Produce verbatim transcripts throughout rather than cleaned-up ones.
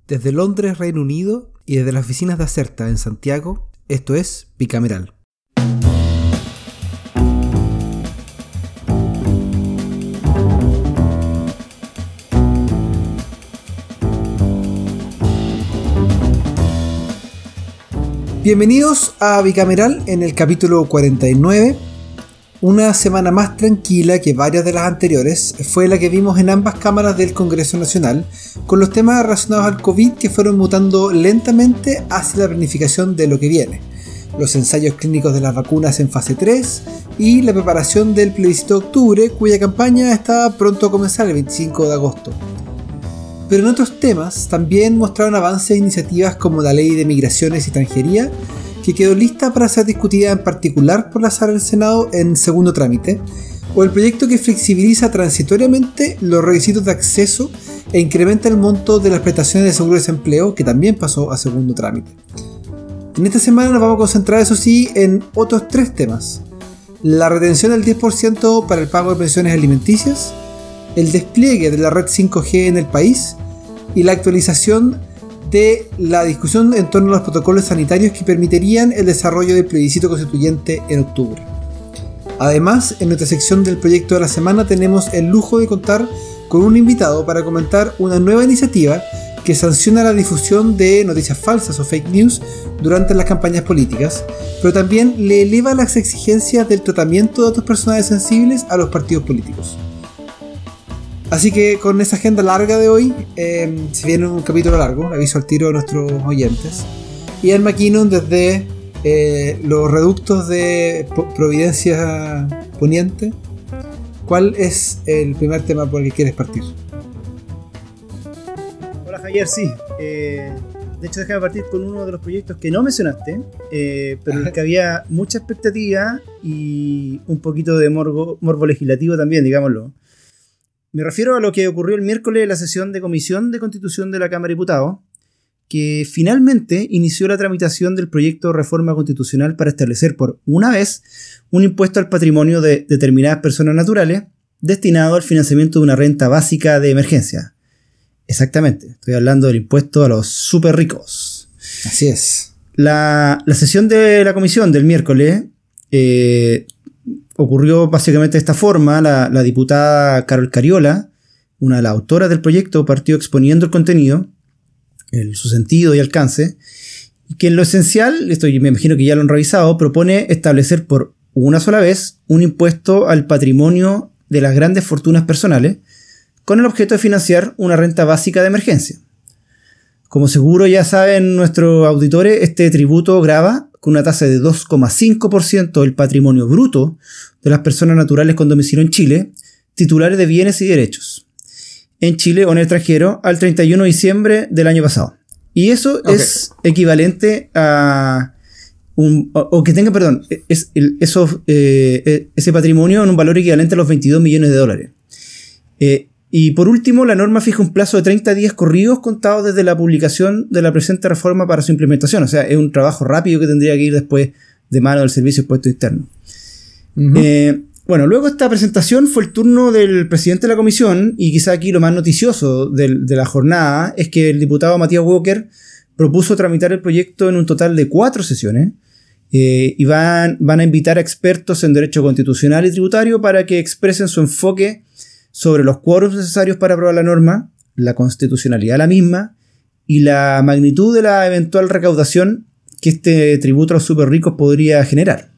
Desde Londres, Reino Unido, y desde las oficinas de Acerta en Santiago, esto es Bicameral. Bienvenidos a Bicameral en el capítulo cuarenta y nueve. Una semana más tranquila que varias de las anteriores fue la que vimos en ambas cámaras del Congreso Nacional, con los temas relacionados al COVID que fueron mutando lentamente hacia la planificación de lo que viene, los ensayos clínicos de las vacunas en fase tres y la preparación del plebiscito de octubre, cuya campaña está pronto a comenzar el veinticinco de agosto. Pero en otros temas también mostraron avances e iniciativas como la Ley de Migraciones y Extranjería, que quedó lista para ser discutida en particular por la Sala del Senado en segundo trámite, o el proyecto que flexibiliza transitoriamente los requisitos de acceso e incrementa el monto de las prestaciones de seguro de desempleo, que también pasó a segundo trámite. En esta semana nos vamos a concentrar, eso sí, en otros tres temas: la retención del diez por ciento para el pago de pensiones alimenticias, el despliegue de la red cinco G en el país y la actualización de la discusión en torno a los protocolos sanitarios que permitirían el desarrollo del plebiscito constituyente en octubre. Además, en nuestra sección del proyecto de la semana tenemos el lujo de contar con un invitado para comentar una nueva iniciativa que sanciona la difusión de noticias falsas o fake news durante las campañas políticas, pero también le eleva las exigencias del tratamiento de datos personales sensibles a los partidos políticos. Así que con esa agenda larga de hoy, eh, se viene un capítulo largo, aviso al tiro a nuestros oyentes. Ian McKinnon desde eh, los reductos de Providencia Poniente. ¿Cuál es el primer tema por el que quieres partir? Hola Javier, sí. Eh, de hecho, déjame partir con uno de los proyectos que no mencionaste, eh, pero en el que había mucha expectativa y un poquito de morbo, morbo legislativo también, digámoslo. Me refiero a lo que ocurrió el miércoles en la sesión de Comisión de Constitución de la Cámara de Diputados, que finalmente inició la tramitación del proyecto de reforma constitucional para establecer por una vez un impuesto al patrimonio de determinadas personas naturales destinado al financiamiento de una renta básica de emergencia. Exactamente, estoy hablando del impuesto a los súper ricos. Así es. La, la sesión de la comisión del miércoles eh, ocurrió básicamente de esta forma. La, la diputada Carol Cariola, una de las autoras del proyecto, partió exponiendo el contenido, el, su sentido y alcance, y que en lo esencial, esto me imagino que ya lo han revisado, propone establecer por una sola vez un impuesto al patrimonio de las grandes fortunas personales, con el objeto de financiar una renta básica de emergencia. Como seguro ya saben nuestros auditores, este tributo grava con una tasa de dos coma cinco por ciento del patrimonio bruto de las personas naturales con domicilio en Chile, titulares de bienes y derechos, en Chile o en el extranjero, al treinta y uno de diciembre del año pasado. Y eso okay. es equivalente a un, o, o que tenga, perdón, es, el, eso, eh, ese patrimonio en un valor equivalente a los veintidós millones de dólares. Eh, Y por último, la norma fija un plazo de treinta días corridos contados desde la publicación de la presente reforma para su implementación. O sea, es un trabajo rápido que tendría que ir después de mano del Servicio de Impuestos Internos. Uh-huh. Eh, bueno, luego de esta presentación fue el turno del presidente de la comisión, y quizá aquí lo más noticioso de, de la jornada es que el diputado Matías Walker propuso tramitar el proyecto en un total de cuatro sesiones, eh, y van, van a invitar a expertos en derecho constitucional y tributario para que expresen su enfoque sobre los quórums necesarios para aprobar la norma, la constitucionalidad de la misma y la magnitud de la eventual recaudación que este tributo a los super ricos podría generar.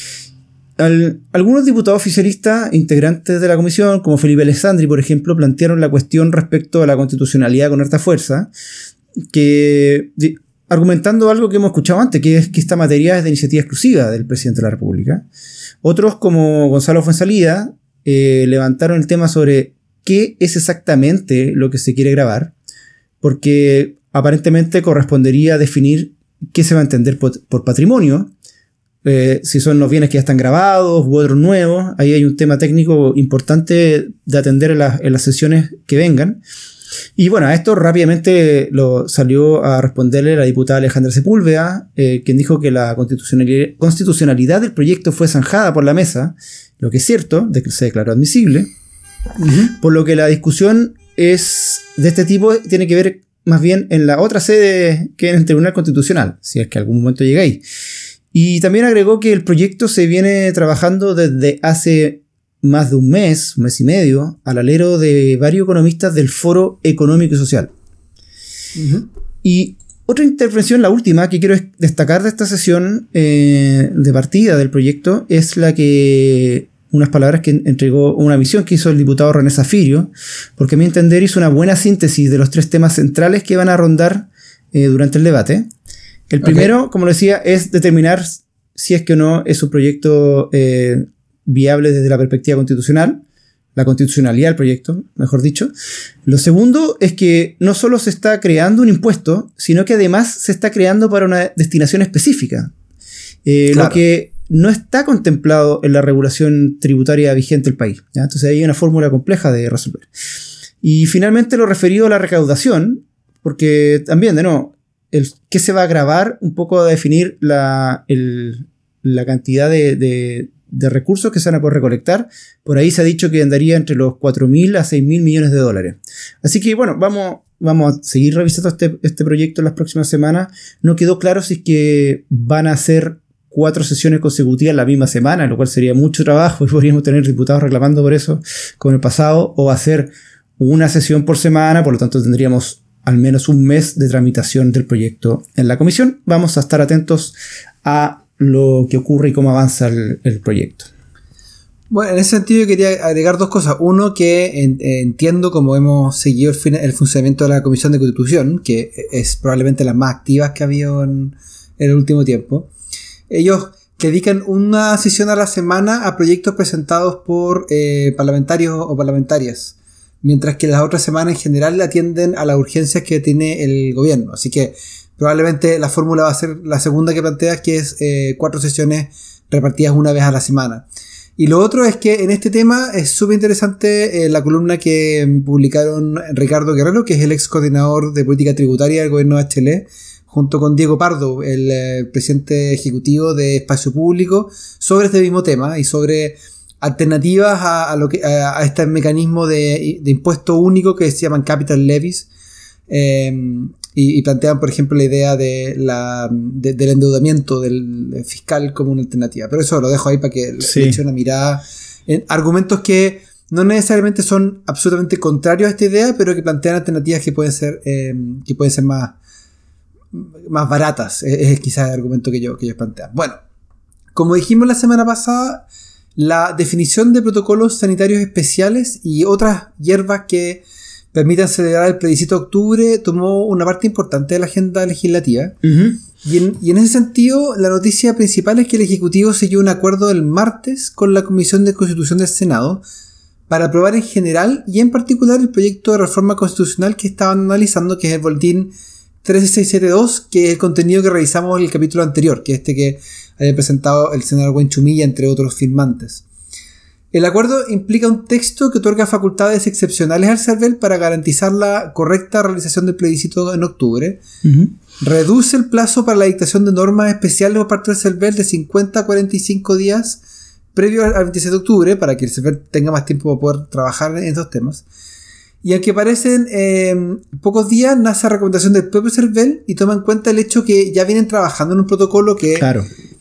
Al, algunos diputados oficialistas integrantes de la comisión, como Felipe Alessandri, por ejemplo, plantearon la cuestión respecto a la constitucionalidad con harta fuerza, que, de, argumentando algo que hemos escuchado antes, que es que esta materia es de iniciativa exclusiva del presidente de la República. Otros, como Gonzalo Fuenzalida, Eh, levantaron el tema sobre qué es exactamente lo que se quiere grabar, porque aparentemente correspondería definir qué se va a entender por, por patrimonio, eh, si son los bienes que ya están grabados u otros nuevos. Ahí hay un tema técnico importante de atender en, la, en las sesiones que vengan. Y bueno, a esto rápidamente lo salió a responderle la diputada Alejandra Sepúlveda, eh, quien dijo que la constitucionalidad, constitucionalidad del proyecto fue zanjada por la mesa, lo que es cierto, de que se declaró admisible, uh-huh. por lo que la discusión es de este tipo tiene que ver más bien en la otra sede que en el Tribunal Constitucional, si es que algún momento llegáis. Y también agregó que el proyecto se viene trabajando desde hace más de un mes, un mes y medio, al alero de varios economistas del Foro Económico y Social. Uh-huh. Y otra intervención, la última, que quiero destacar de esta sesión eh, de partida del proyecto, es la que... unas palabras que entregó, una visión que hizo el diputado René Zafirio, porque a mi entender hizo una buena síntesis de los tres temas centrales que van a rondar eh, durante el debate. El primero, okay, como lo decía, es determinar si es que o no es un proyecto eh, viable desde la perspectiva constitucional, la constitucionalidad del proyecto, mejor dicho. Lo segundo es que no solo se está creando un impuesto, sino que además se está creando para una destinación específica. Eh, claro. Lo que no está contemplado en la regulación tributaria vigente del país, ¿ya? Entonces hay una fórmula compleja de resolver. Y finalmente lo referido a la recaudación, porque también, de nuevo, el qué se va a grabar un poco a definir la, el, la cantidad de, de, de recursos que se van a poder recolectar. Por ahí se ha dicho que andaría entre los cuatro mil a seis mil millones de dólares. Así que bueno, vamos, vamos a seguir revisando este, este proyecto en las próximas semanas. No quedó claro si es que van a ser cuatro sesiones consecutivas la misma semana, lo cual sería mucho trabajo y podríamos tener diputados reclamando por eso como en el pasado, o hacer una sesión por semana, por lo tanto tendríamos al menos un mes de tramitación del proyecto en la comisión. Vamos a estar atentos a lo que ocurre y cómo avanza el, el proyecto. Bueno, en ese sentido yo quería agregar dos cosas. Uno, que en, entiendo como hemos seguido el, fin, el funcionamiento de la Comisión de Constitución, que es probablemente la más activa que ha habido en, en el último tiempo. Ellos dedican una sesión a la semana a proyectos presentados por eh, parlamentarios o parlamentarias, mientras que las otras semanas en general atienden a las urgencias que tiene el gobierno. Así que probablemente la fórmula va a ser la segunda que planteas, que es eh, cuatro sesiones repartidas una vez a la semana. Y lo otro es que en este tema es súper interesante eh, la columna que publicaron Ricardo Guerrero, que es el ex coordinador de política tributaria del gobierno de Chile, junto con Diego Pardo, el eh, presidente ejecutivo de Espacio Público, sobre este mismo tema y sobre alternativas a, a, lo que, a, a este mecanismo de, de impuesto único que se llaman capital levies, eh, y, y plantean, por ejemplo, la idea de la, de, del endeudamiento del fiscal como una alternativa. Pero eso lo dejo ahí para que sí. le echen una mirada en argumentos que no necesariamente son absolutamente contrarios a esta idea, pero que plantean alternativas que pueden ser, eh, que pueden ser más más baratas, es, es quizás el argumento que, yo, que ellos plantean. Bueno, como dijimos la semana pasada, la definición de protocolos sanitarios especiales y otras hierbas que permitan celebrar el plebiscito de octubre tomó una parte importante de la agenda legislativa. Uh-huh. Y, en, y en ese sentido, la noticia principal es que el Ejecutivo selló un acuerdo el martes con la Comisión de Constitución del Senado para aprobar en general y en particular el proyecto de reforma constitucional que estaban analizando, que es el boletín trece mil seiscientos setenta y dos, que es el contenido que revisamos en el capítulo anterior, que es este que había presentado el senador Huenchumilla, entre otros firmantes. El acuerdo implica un texto que otorga facultades excepcionales al CERVEL para garantizar la correcta realización del plebiscito en octubre, uh-huh. reduce el plazo para la dictación de normas especiales por parte del CERVEL de cincuenta a cuarenta y cinco días previo al veintisiete de octubre, para que el CERVEL tenga más tiempo para poder trabajar en estos temas. Y aunque parecen eh, pocos días, nace la recomendación del propio CERVEL y toma en cuenta el hecho que ya vienen trabajando en un protocolo que claro.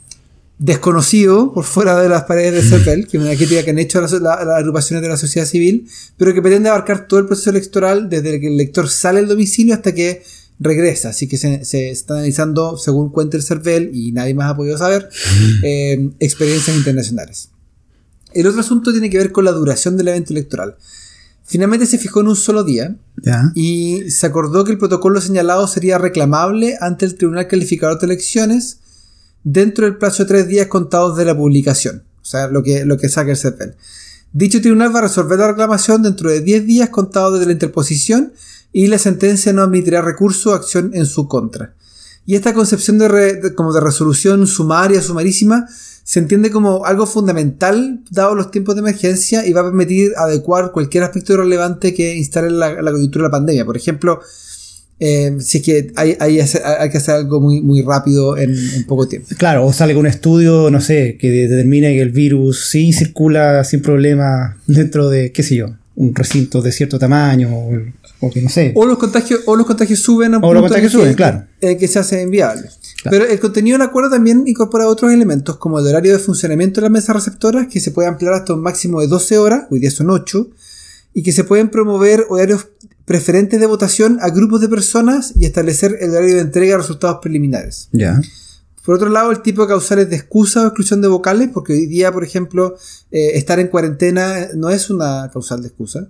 desconocido por fuera de las paredes del CERVEL, que es una crítica que han hecho las la, la agrupaciones de la sociedad civil, pero que pretende abarcar todo el proceso electoral desde que el elector sale del domicilio hasta que regresa. Así que se, se está analizando, según cuenta el CERVEL, y nadie más ha podido saber, eh, experiencias internacionales. El otro asunto tiene que ver con la duración del evento electoral. Finalmente se fijó en un solo día, ¿ya? Y se acordó que el protocolo señalado sería reclamable ante el Tribunal Calificador de Elecciones dentro del plazo de tres días contados de la publicación, o sea, lo que, lo que saca el CERVEL. Dicho tribunal va a resolver la reclamación dentro de diez días contados desde la interposición y la sentencia no admitirá recurso o acción en su contra. Y esta concepción de, re, de, como de resolución sumaria, sumarísima, se entiende como algo fundamental dado los tiempos de emergencia y va a permitir adecuar cualquier aspecto relevante que instale la, la coyuntura de la pandemia. Por ejemplo, eh, si es que hay, hay, hay que hacer algo muy, muy rápido en, en poco tiempo. Claro, o sale con un estudio, no sé, que determine que el virus sí circula sin problema dentro de, qué sé yo, un recinto de cierto tamaño, o, o que no sé. O los contagios, o los contagios suben a un o los punto contagios en que, suben, claro. en que se hace inviable. Claro. Pero el contenido del acuerdo también incorpora otros elementos, como el horario de funcionamiento de las mesas receptoras, que se puede ampliar hasta un máximo de doce horas, hoy día son ocho, y que se pueden promover horarios preferentes de votación a grupos de personas y establecer el horario de entrega de resultados preliminares. Ya. Por otro lado, el tipo de causales de excusa o exclusión de vocales, porque hoy día, por ejemplo, eh, estar en cuarentena no es una causal de excusa.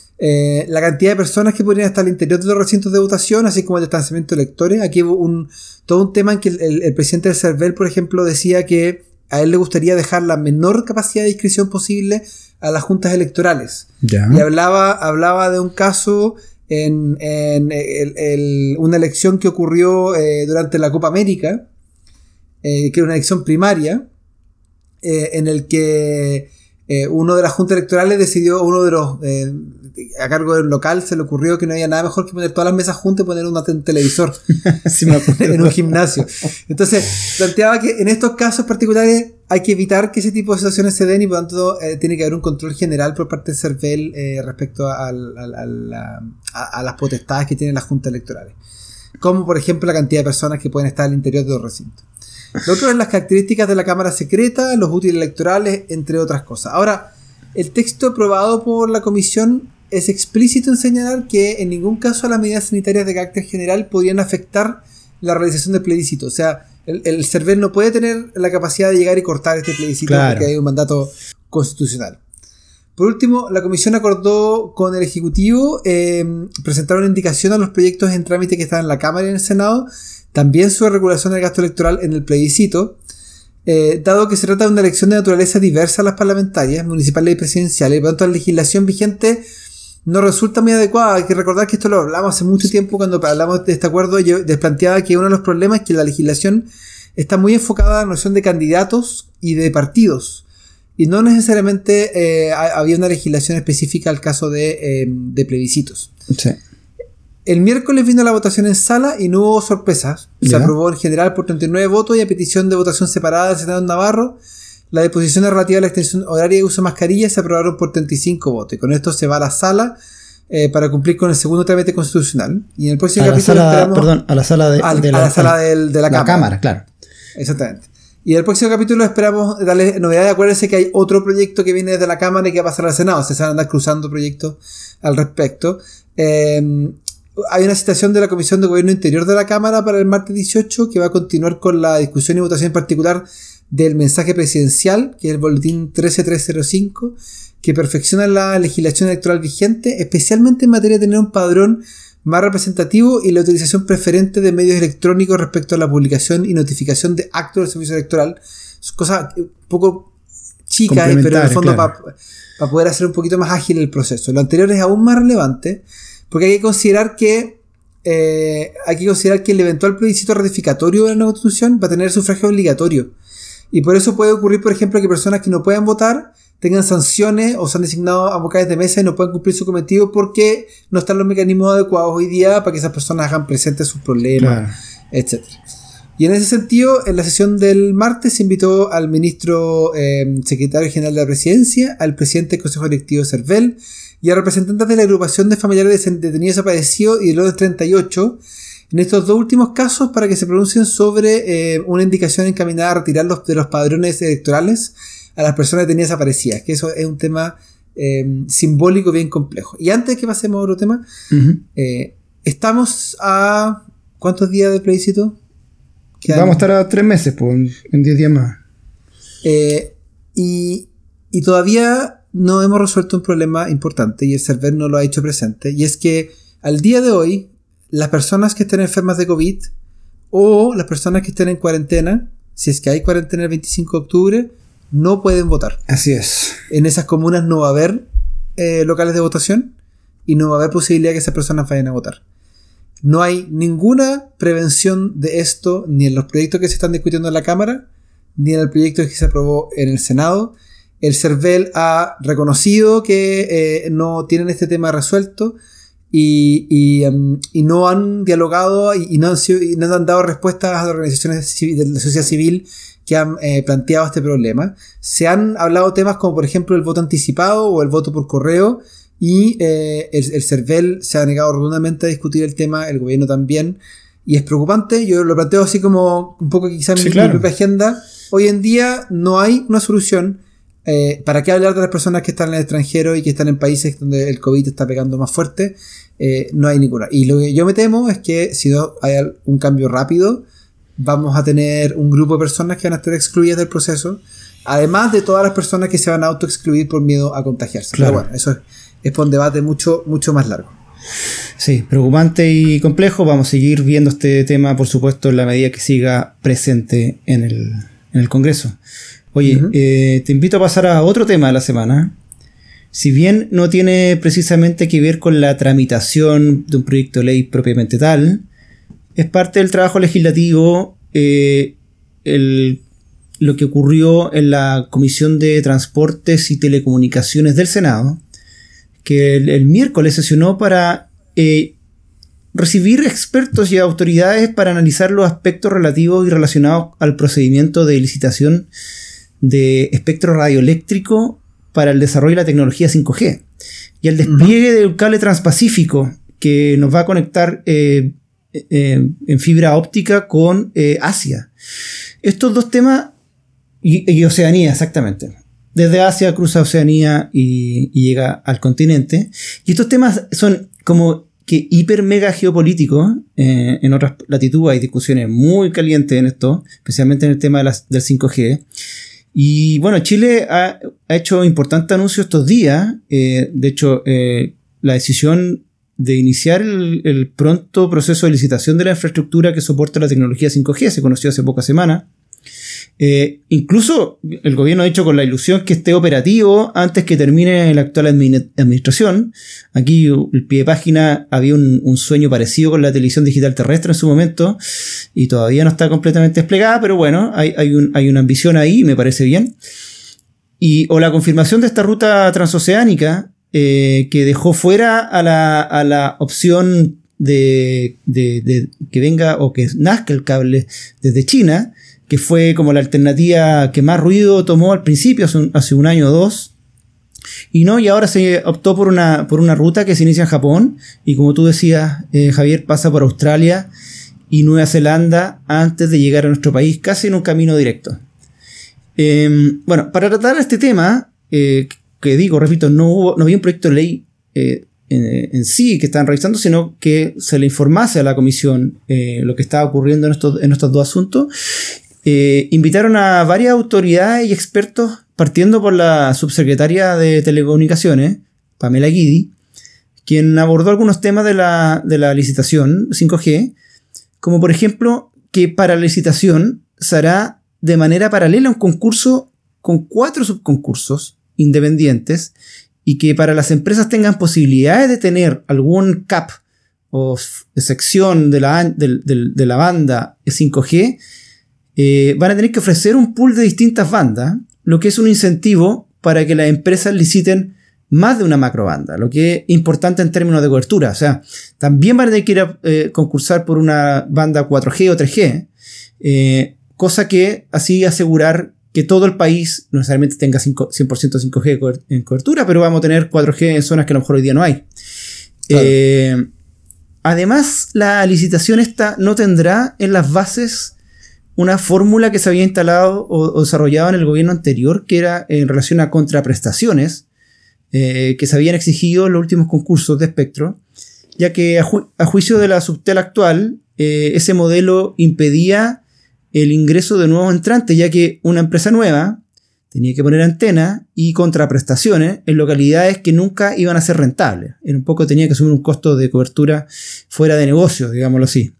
Eh, la cantidad de personas que podrían estar al interior de los recintos de votación, así como el distanciamiento de electores. Aquí hubo un, todo un tema en que el, el, el presidente del CERVEL, por ejemplo, decía que a él le gustaría dejar la menor capacidad de discreción posible a las juntas electorales. Ya. Y hablaba, hablaba de un caso en, en el, el, una elección que ocurrió eh, durante la Copa América, eh, que era una elección primaria, eh, en el que eh, uno de las juntas electorales decidió, uno de los eh, a cargo del local se le ocurrió que no había nada mejor que poner todas las mesas juntas y poner un televisor Sí, me acuerdo. en un gimnasio. Entonces planteaba que en estos casos particulares hay que evitar que ese tipo de situaciones se den y por lo tanto eh, tiene que haber un control general por parte del CERVEL eh, respecto a, a, a, la, a, a las potestades que tienen las juntas electorales, como por ejemplo la cantidad de personas que pueden estar al interior de los recintos. Lo otro es las características de la cámara secreta, los útiles electorales, entre otras cosas. Ahora, el texto aprobado por la comisión es explícito en señalar que en ningún caso las medidas sanitarias de carácter general podrían afectar la realización del plebiscito. O sea, el, el CERVEL no puede tener la capacidad de llegar y cortar este plebiscito, claro, porque hay un mandato constitucional. Por último, la comisión acordó con el Ejecutivo eh, presentar una indicación a los proyectos en trámite que están en la Cámara y en el Senado, también sobre regulación del gasto electoral en el plebiscito, eh, dado que se trata de una elección de naturaleza diversa a las parlamentarias, municipales y presidenciales, y por lo tanto la legislación vigente no resulta muy adecuada. Hay que recordar que esto lo hablamos hace mucho tiempo cuando hablamos de este acuerdo. Yo les planteaba que uno de los problemas es que la legislación está muy enfocada a la noción de candidatos y de partidos, y no necesariamente eh, había una legislación específica al caso de, eh, de plebiscitos. Sí. El miércoles vino la votación en sala y no hubo sorpresas. Se ¿Ya? aprobó en general por treinta y nueve votos y a petición de votación separada del senador Navarro. Las disposiciones relativas a la extensión horaria de uso de mascarillas se aprobaron por treinta y cinco votos. Y con esto se va a la sala eh, para cumplir con el segundo trámite constitucional. Y en el próximo a la capítulo sala, esperamos... Perdón, a la sala de, al, de la, a la sala del, de la, la cámara. cámara, claro. Exactamente. Y en el próximo capítulo esperamos darles novedades. Acuérdense que hay otro proyecto que viene desde la Cámara y que va a pasar al Senado. Se van a andar cruzando proyectos al respecto. Eh, hay una citación de la Comisión de Gobierno Interior de la Cámara para el martes dieciocho que va a continuar con la discusión y votación en particular del mensaje presidencial, que es el boletín trece mil trescientos cinco, que perfecciona la legislación electoral vigente, especialmente en materia de tener un padrón más representativo y la utilización preferente de medios electrónicos respecto a la publicación y notificación de actos del servicio electoral. Son cosas un poco chicas, pero en el fondo claro, para pa poder hacer un poquito más ágil el proceso. Lo anterior es aún más relevante porque hay que considerar que eh, hay que considerar que el eventual plebiscito ratificatorio de la Constitución va a tener sufragio obligatorio. Y por eso puede ocurrir, por ejemplo, que personas que no puedan votar tengan sanciones o se han designado a vocales de mesa y no puedan cumplir su cometido porque no están los mecanismos adecuados hoy día para que esas personas hagan presentes sus problemas, claro, etcétera. Y en ese sentido, en la sesión del martes se invitó al ministro eh, secretario general de la Presidencia, al presidente del Consejo Directivo de CERVEL y a representantes de la agrupación de familiares de detenidos desaparecidos y del Orden treinta y ocho, en estos dos últimos casos para que se pronuncien sobre eh, una indicación encaminada a retirar los, de los padrones electorales a las personas detenidas desaparecidas, que eso es un tema eh, simbólico bien complejo. Y antes que pasemos a otro tema, uh-huh. eh, estamos a ¿cuántos días de plebiscito? Vamos a estar a tres meses, pues, en diez días más. Eh, y, y todavía no hemos resuelto un problema importante y el CERVEL no lo ha hecho presente, y es que al día de hoy las personas que estén enfermas de COVID o las personas que estén en cuarentena, si es que hay cuarentena el veinticinco de octubre, no pueden votar. Así es. En esas comunas no va a haber eh, locales de votación y no va a haber posibilidad de que esas personas vayan a votar. No hay ninguna prevención de esto ni en los proyectos que se están discutiendo en la Cámara ni en el proyecto que se aprobó en el Senado. El CERVEL ha reconocido que eh, no tienen este tema resuelto y, y, um, y no han dialogado y, y, no han sido, y no han dado respuestas a las organizaciones de la sociedad civil que han eh, planteado este problema. Se han hablado temas como por ejemplo el voto anticipado o el voto por correo, y eh, el, el CERVEL se ha negado rotundamente a discutir el tema, el gobierno también, y es preocupante. Yo lo planteo así como un poco quizás sí, mi, claro. mi propia agenda. Hoy en día no hay una solución. Eh, ¿Para qué hablar de las personas que están en el extranjero y que están en países donde el COVID está pegando más fuerte? Eh, no hay ninguna. Y lo que yo me temo es que si no hay un cambio rápido, vamos a tener un grupo de personas que van a estar excluidas del proceso, además de todas las personas que se van a autoexcluir por miedo a contagiarse. Claro. Pero bueno, eso es, es por un debate mucho, mucho más largo. Sí, preocupante y complejo. Vamos a seguir viendo este tema, por supuesto, en la medida que siga presente en el, en el Congreso. Oye, uh-huh. eh, te invito a pasar a otro tema de la semana. Si bien no tiene precisamente que ver con la tramitación de un proyecto de ley propiamente tal, es parte del trabajo legislativo eh, el, lo que ocurrió en la Comisión de Transportes y Telecomunicaciones del Senado, que el, el miércoles sesionó para eh, recibir expertos y autoridades para analizar los aspectos relativos y relacionados al procedimiento de licitación de espectro radioeléctrico para el desarrollo de la tecnología cinco G y el despliegue uh-huh. del cable transpacífico que nos va a conectar eh, eh, en fibra óptica con eh, Asia. Estos dos temas y, y Oceanía, exactamente. Desde Asia cruza Oceanía y, y llega al continente. Y estos temas son como que hiper mega geopolíticos. Eh, en otras latitudes hay discusiones muy calientes en esto, especialmente en el tema de las, del cinco G. Y bueno, Chile ha, ha hecho importantes anuncios estos días. Eh, de hecho, eh, la decisión de iniciar el, el pronto proceso de licitación de la infraestructura que soporta la tecnología cinco G se conoció hace pocas semanas. Eh, incluso el gobierno ha dicho con la ilusión que esté operativo antes que termine la actual admi- administración. Aquí el pie de página había un, un sueño parecido con la televisión digital terrestre en su momento y todavía no está completamente desplegada, pero bueno, hay, hay, un, hay una ambición ahí y me parece bien. Y, o la confirmación de esta ruta transoceánica eh, que dejó fuera a la, a la opción de, de, de que venga o que nazca el cable desde China, que fue como la alternativa que más ruido tomó al principio, hace un, hace un año o dos. Y no, y ahora se optó por una, por una ruta que se inicia en Japón, y como tú decías, eh, Javier, pasa por Australia y Nueva Zelanda antes de llegar a nuestro país, casi en un camino directo. Eh, bueno, para tratar este tema, eh, que digo, repito, no, hubo, no había un proyecto de ley eh, en, en sí que estaban revisando, sino que se le informase a la comisión eh, lo que estaba ocurriendo en estos, en estos dos asuntos. Eh, invitaron a varias autoridades y expertos, partiendo por la subsecretaria de Telecomunicaciones, Pamela Guidi, quien abordó algunos temas de la, de la licitación cinco G, como por ejemplo que para la licitación se hará de manera paralela un concurso con cuatro subconcursos independientes y que para las empresas tengan posibilidades de tener algún cap o sección de la, de, de, de la banda cinco G. Eh, van a tener que ofrecer un pool de distintas bandas, lo que es un incentivo para que las empresas liciten más de una macrobanda, lo que es importante en términos de cobertura. O sea, también van a tener que ir a eh, concursar por una banda cuatro G o tres G, eh, cosa que así asegurar que todo el país no necesariamente tenga cien por ciento cinco G en cobertura, pero vamos a tener cuatro G en zonas que a lo mejor hoy día no hay. Claro. Eh, además, la licitación esta no tendrá en las bases una fórmula que se había instalado o, o desarrollado en el gobierno anterior, que era en relación a contraprestaciones eh, que se habían exigido en los últimos concursos de espectro, ya que a, ju- a juicio de la Subtel actual, eh, ese modelo impedía el ingreso de nuevos entrantes, ya que una empresa nueva tenía que poner antenas y contraprestaciones en localidades que nunca iban a ser rentables. En un poco tenía que asumir un costo de cobertura fuera de negocio, digámoslo así.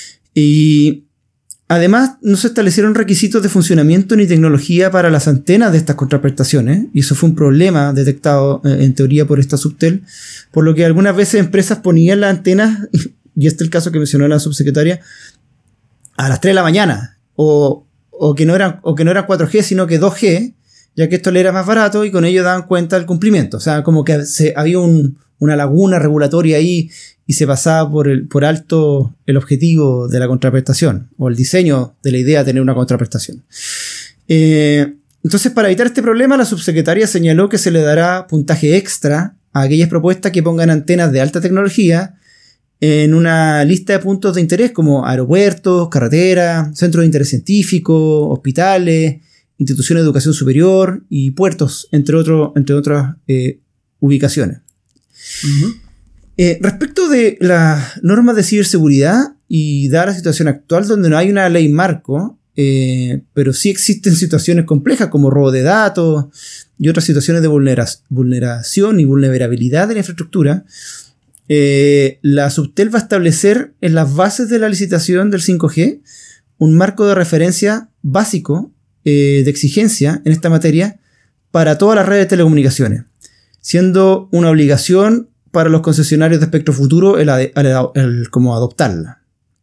Y además, no se establecieron requisitos de funcionamiento ni tecnología para las antenas de estas contraprestaciones, y eso fue un problema detectado eh, en teoría por esta Subtel, por lo que algunas veces empresas ponían las antenas, y este es el caso que mencionó la subsecretaria, a las tres de la mañana, o, o, que no eran, o que no eran cuatro G, sino que dos G, ya que esto le era más barato y con ello daban cuenta del cumplimiento. O sea, como que se, había un, una laguna regulatoria ahí y se pasaba por, el, por alto el objetivo de la contraprestación o el diseño de la idea de tener una contraprestación. Eh, entonces, para evitar este problema, la subsecretaria señaló que se le dará puntaje extra a aquellas propuestas que pongan antenas de alta tecnología en una lista de puntos de interés como aeropuertos, carreteras, centros de interés científico, hospitales, instituciones de educación superior y puertos, entre, otro, entre otras eh, ubicaciones. Uh-huh. Eh, respecto de las normas de ciberseguridad y dada la situación actual donde no hay una ley marco, eh, pero sí existen situaciones complejas como robo de datos y otras situaciones de vulnera- vulneración y vulnerabilidad de la infraestructura, eh, la Subtel va a establecer en las bases de la licitación del cinco G un marco de referencia básico eh, de exigencia en esta materia para todas las redes de telecomunicaciones, siendo una obligación para los concesionarios de espectro futuro el, el, el, el como adoptarla.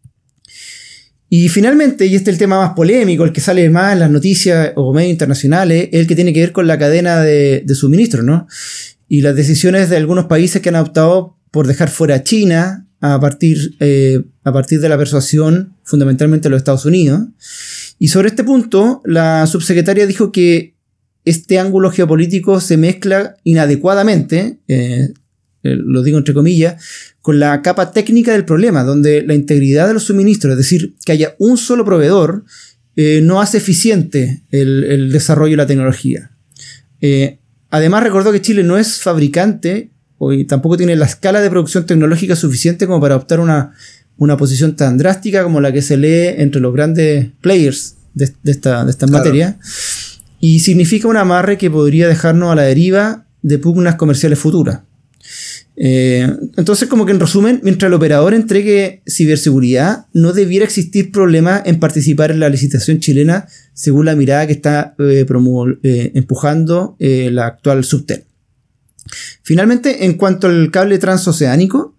Y finalmente, y este es el tema más polémico, el que sale más en las noticias o medios internacionales, es el que tiene que ver con la cadena de, de suministro, ¿no? Y las decisiones de algunos países que han optado por dejar fuera a China a partir, eh, a partir de la persuasión fundamentalmente de los Estados Unidos. Y sobre este punto, la subsecretaria dijo que este ángulo geopolítico se mezcla inadecuadamente, eh, eh, lo digo entre comillas, con la capa técnica del problema, donde la integridad de los suministros, es decir, que haya un solo proveedor, eh, no hace eficiente el, el desarrollo de la tecnología. Eh, además, recordó que Chile no es fabricante y tampoco tiene la escala de producción tecnológica suficiente como para adoptar una, una posición tan drástica como la que se lee entre los grandes players de, de esta, de esta claro. materia. Y significa un amarre que podría dejarnos a la deriva de pugnas comerciales futuras. Eh, entonces, como que en resumen, mientras el operador entregue ciberseguridad, no debiera existir problema en participar en la licitación chilena, según la mirada que está eh, promu- eh, empujando eh, la actual Subtel. Finalmente, en cuanto al cable transoceánico,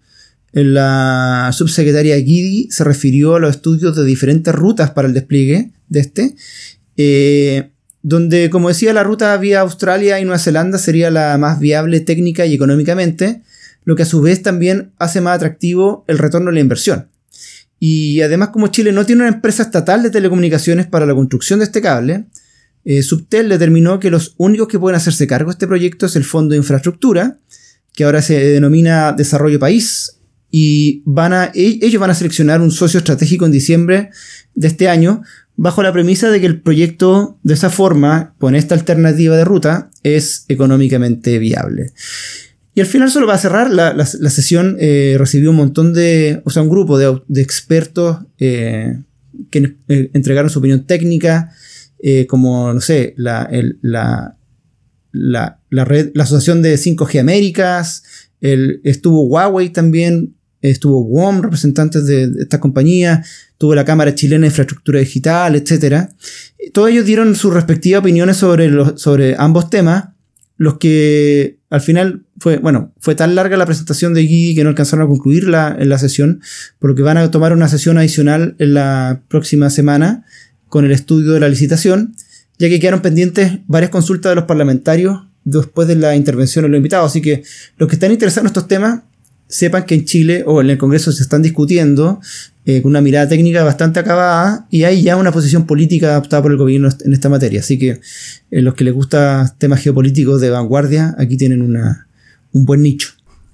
la subsecretaria Guidi se refirió a los estudios de diferentes rutas para el despliegue de este, eh, donde, como decía, la ruta vía Australia y Nueva Zelanda sería la más viable técnica y económicamente, lo que a su vez también hace más atractivo el retorno de la inversión. Y además, como Chile no tiene una empresa estatal de telecomunicaciones para la construcción de este cable, eh, Subtel determinó que los únicos que pueden hacerse cargo de este proyecto es el Fondo de Infraestructura, que ahora se denomina Desarrollo País, y van a, ellos van a seleccionar un socio estratégico en diciembre de este año, bajo la premisa de que el proyecto de esa forma, con esta alternativa de ruta, es económicamente viable. Y al final, solo para cerrar, la, la, la sesión eh, recibió un montón de, o sea, un grupo de, de expertos eh, que eh, entregaron su opinión técnica, eh, como, no sé, la, el, la, la, la red, la Asociación de cinco G Américas, el, estuvo Huawei también, estuvo W O M, representantes de, de esta compañía, tuvo la Cámara Chilena de Infraestructura Digital, etcétera. Todos ellos dieron sus respectivas opiniones sobre, los, sobre ambos temas, los que al final fue, bueno, fue tan larga la presentación de Guidi que no alcanzaron a concluir la, en la sesión, por lo que van a tomar una sesión adicional en la próxima semana con el estudio de la licitación, ya que quedaron pendientes varias consultas de los parlamentarios después de la intervención de los invitados. Así que los que están interesados en estos temas, sepan que en Chile o en el Congreso se están discutiendo eh, con una mirada técnica bastante acabada, y hay ya una posición política adoptada por el gobierno en esta materia. Así que eh, los que les gustan temas geopolíticos de vanguardia, aquí tienen una, un buen nicho.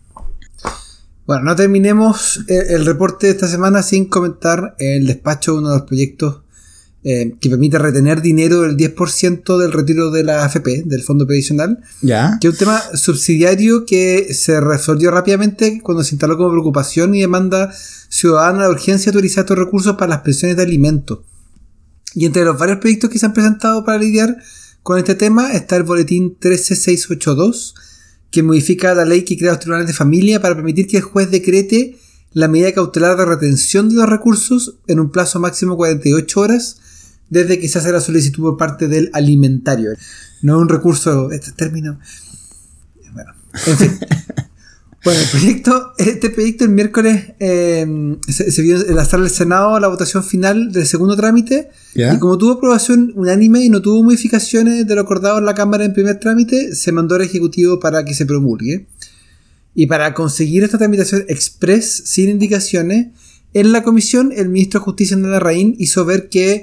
Bueno, no terminemos el, el reporte de esta semana sin comentar el despacho de uno de los proyectos eh, que permite retener dinero del diez por ciento del retiro de la A F P, del Fondo Previsional. ¿Ya? Que es un tema subsidiario que se resolvió rápidamente cuando se instaló como preocupación y demanda ciudadana de urgencia autorizar estos recursos para las pensiones de alimentos. Y entre los varios proyectos que se han presentado para lidiar con este tema está el boletín trece mil seiscientos ochenta y dos, que modifica la ley que crea los tribunales de familia para permitir que el juez decrete la medida cautelar de retención de los recursos en un plazo máximo de cuarenta y ocho horas desde que se hace la solicitud por parte del alimentario. No es un recurso, este término. Bueno, en fin. Bueno, el proyecto, este proyecto el miércoles eh, se, se vio en la sala del Senado la votación final del segundo trámite. ¿Yeah? Y como tuvo aprobación unánime y no tuvo modificaciones de lo acordado en la Cámara en primer trámite, se mandó al Ejecutivo para que se promulgue. Y para conseguir esta tramitación express sin indicaciones, en la comisión el ministro de Justicia, Andrés Larraín, hizo ver que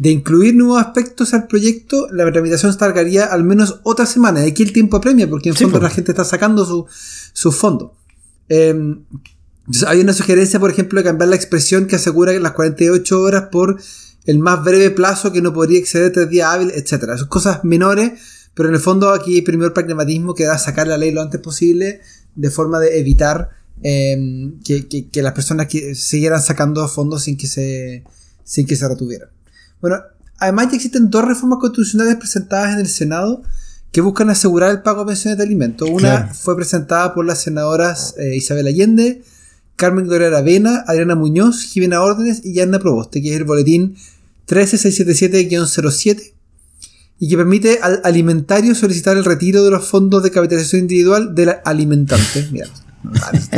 de incluir nuevos aspectos al proyecto, la tramitación tardaría al menos otra semana. Y aquí el tiempo apremia, porque en sí, fondo pues. La gente está sacando su, su fondo. Eh, hay una sugerencia, por ejemplo, de cambiar la expresión que asegura las cuarenta y ocho horas por el más breve plazo que no podría exceder tres días hábiles, etcétera. Son cosas menores, pero en el fondo aquí hay primero pragmatismo que da sacar la ley lo antes posible, de forma de evitar eh, que, que, que las personas que siguieran sacando fondos sin que se, sin que se retuvieran. Bueno, además ya existen dos reformas constitucionales presentadas en el Senado que buscan asegurar el pago de pensiones de alimentos. Una claro. fue presentada por las senadoras eh, Isabel Allende, Carmen Gloria Aravena, Adriana Muñoz, Jimena Órdenes y Yanna Proboste, que es el boletín trece mil seiscientos setenta y siete guion cero siete, y que permite al alimentario solicitar el retiro de los fondos de capitalización individual del alimentante. Mira, no,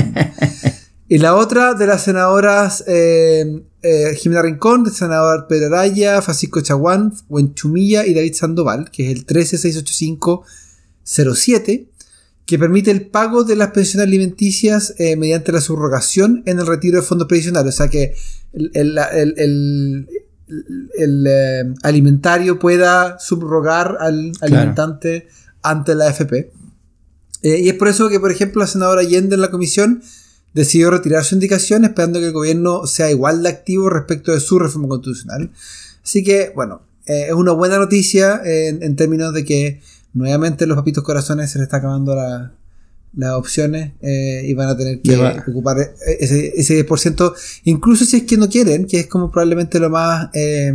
y la otra de las senadoras eh, eh, Jimena Rincón, del senador Pedro Araya, Francisco Chaguán, Huenchumilla y David Sandoval, que es el trece mil seiscientos ochenta y cinco guion cero siete, que permite el pago de las pensiones alimenticias eh, mediante la subrogación en el retiro de fondos previsionales. O sea que el, el, el, el, el, el eh, alimentario pueda subrogar al claro. alimentante ante la A F P. Eh, y es por eso que, por ejemplo, la senadora Allende en la comisión decidió retirar su indicación, esperando que el gobierno sea igual de activo respecto de su reforma constitucional. Así que, bueno, eh, es una buena noticia eh, en, en términos de que nuevamente los papitos corazones se les está acabando la, las opciones eh, y van a tener que Lleva. ocupar ese, ese diez por ciento, incluso si es que no quieren, que es como probablemente lo más eh,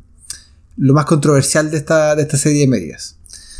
lo más controversial de esta, de esta serie de medidas.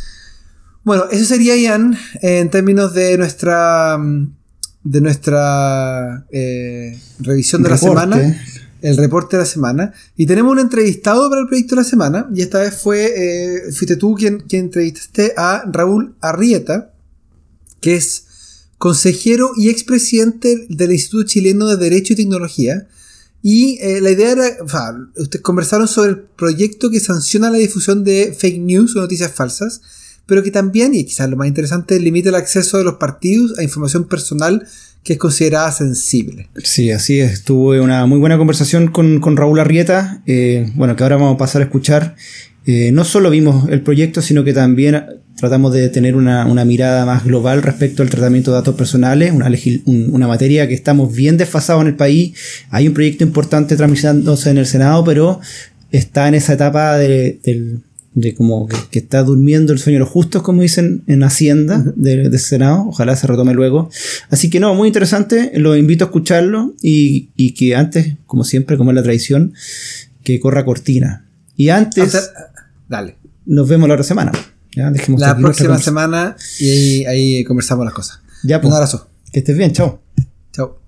Bueno, eso sería, Ian, eh, en términos de nuestra de nuestra eh, revisión de reporte. La semana, el reporte de la semana, y tenemos un entrevistado para el proyecto de la semana, y esta vez fue eh, fuiste tú quien, quien entrevistaste a Raúl Arrieta, que es consejero y expresidente del Instituto Chileno de Derecho y Tecnología, y eh, la idea era, o sea, ustedes conversaron sobre el proyecto que sanciona la difusión de fake news o noticias falsas, pero que también, y quizás lo más interesante, limita el acceso de los partidos a información personal que es considerada sensible. Sí, así es. Tuve una muy buena conversación con, con Raúl Arrieta, eh, bueno, que ahora vamos a pasar a escuchar. Eh, no solo vimos el proyecto, sino que también tratamos de tener una, una mirada más global respecto al tratamiento de datos personales, una, legil, un, una materia que estamos bien desfasados en el país. Hay un proyecto importante tramitándose en el Senado, pero está en esa etapa de, del... de como que, que está durmiendo el sueño de los justos, como dicen en Hacienda uh-huh. del de Senado. Ojalá se retome luego. Así que no, muy interesante, los invito a escucharlo y, y que antes, como siempre, como es la tradición, que corra cortina. Y antes, o sea, dale. Nos vemos la otra semana. ¿Ya? Dejemos la próxima semana y ahí, ahí conversamos las cosas. Ya, pues, un abrazo. Que estés bien, chao. Chao.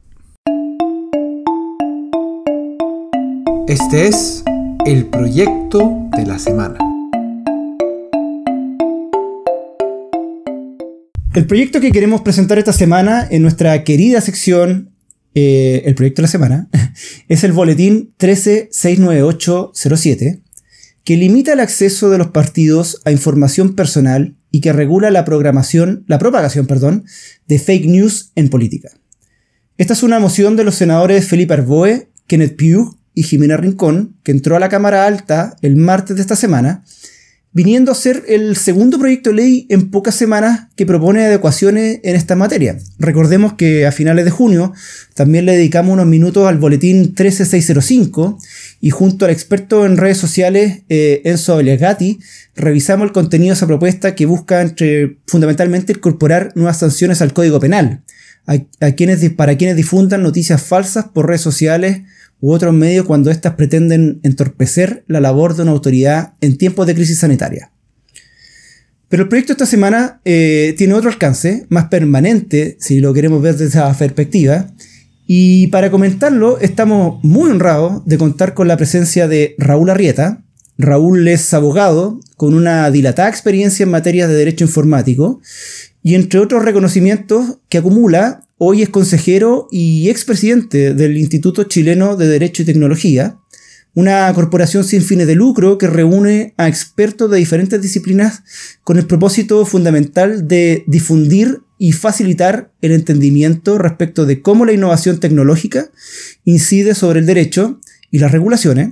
Este es el proyecto de la semana. El proyecto que queremos presentar esta semana en nuestra querida sección, eh, el proyecto de la semana, es el boletín trece mil seiscientos noventa y ocho guion cero siete, que limita el acceso de los partidos a información personal y que regula la programación, la propagación, perdón, de fake news en política. Esta es una moción de los senadores Felipe Arboe, Kenneth Pugh y Jimena Rincón, que entró a la Cámara Alta el martes de esta semana, viniendo a ser el segundo proyecto de ley en pocas semanas que propone adecuaciones en esta materia. Recordemos que a finales de junio también le dedicamos unos minutos al boletín trece mil seiscientos cinco y junto al experto en redes sociales eh, Enzo Abelgati revisamos el contenido de esa propuesta que busca entre, fundamentalmente incorporar nuevas sanciones al Código Penal a, a quienes, para quienes difundan noticias falsas por redes sociales u otros medios cuando éstas pretenden entorpecer la labor de una autoridad en tiempos de crisis sanitaria. Pero el proyecto esta semana eh, tiene otro alcance, más permanente, si lo queremos ver desde esa perspectiva, y para comentarlo estamos muy honrados de contar con la presencia de Raúl Arrieta. Raúl es abogado con una dilatada experiencia en materias de derecho informático y entre otros reconocimientos que acumula, hoy es consejero y expresidente del Instituto Chileno de Derecho y Tecnología, una corporación sin fines de lucro que reúne a expertos de diferentes disciplinas con el propósito fundamental de difundir y facilitar el entendimiento respecto de cómo la innovación tecnológica incide sobre el derecho y las regulaciones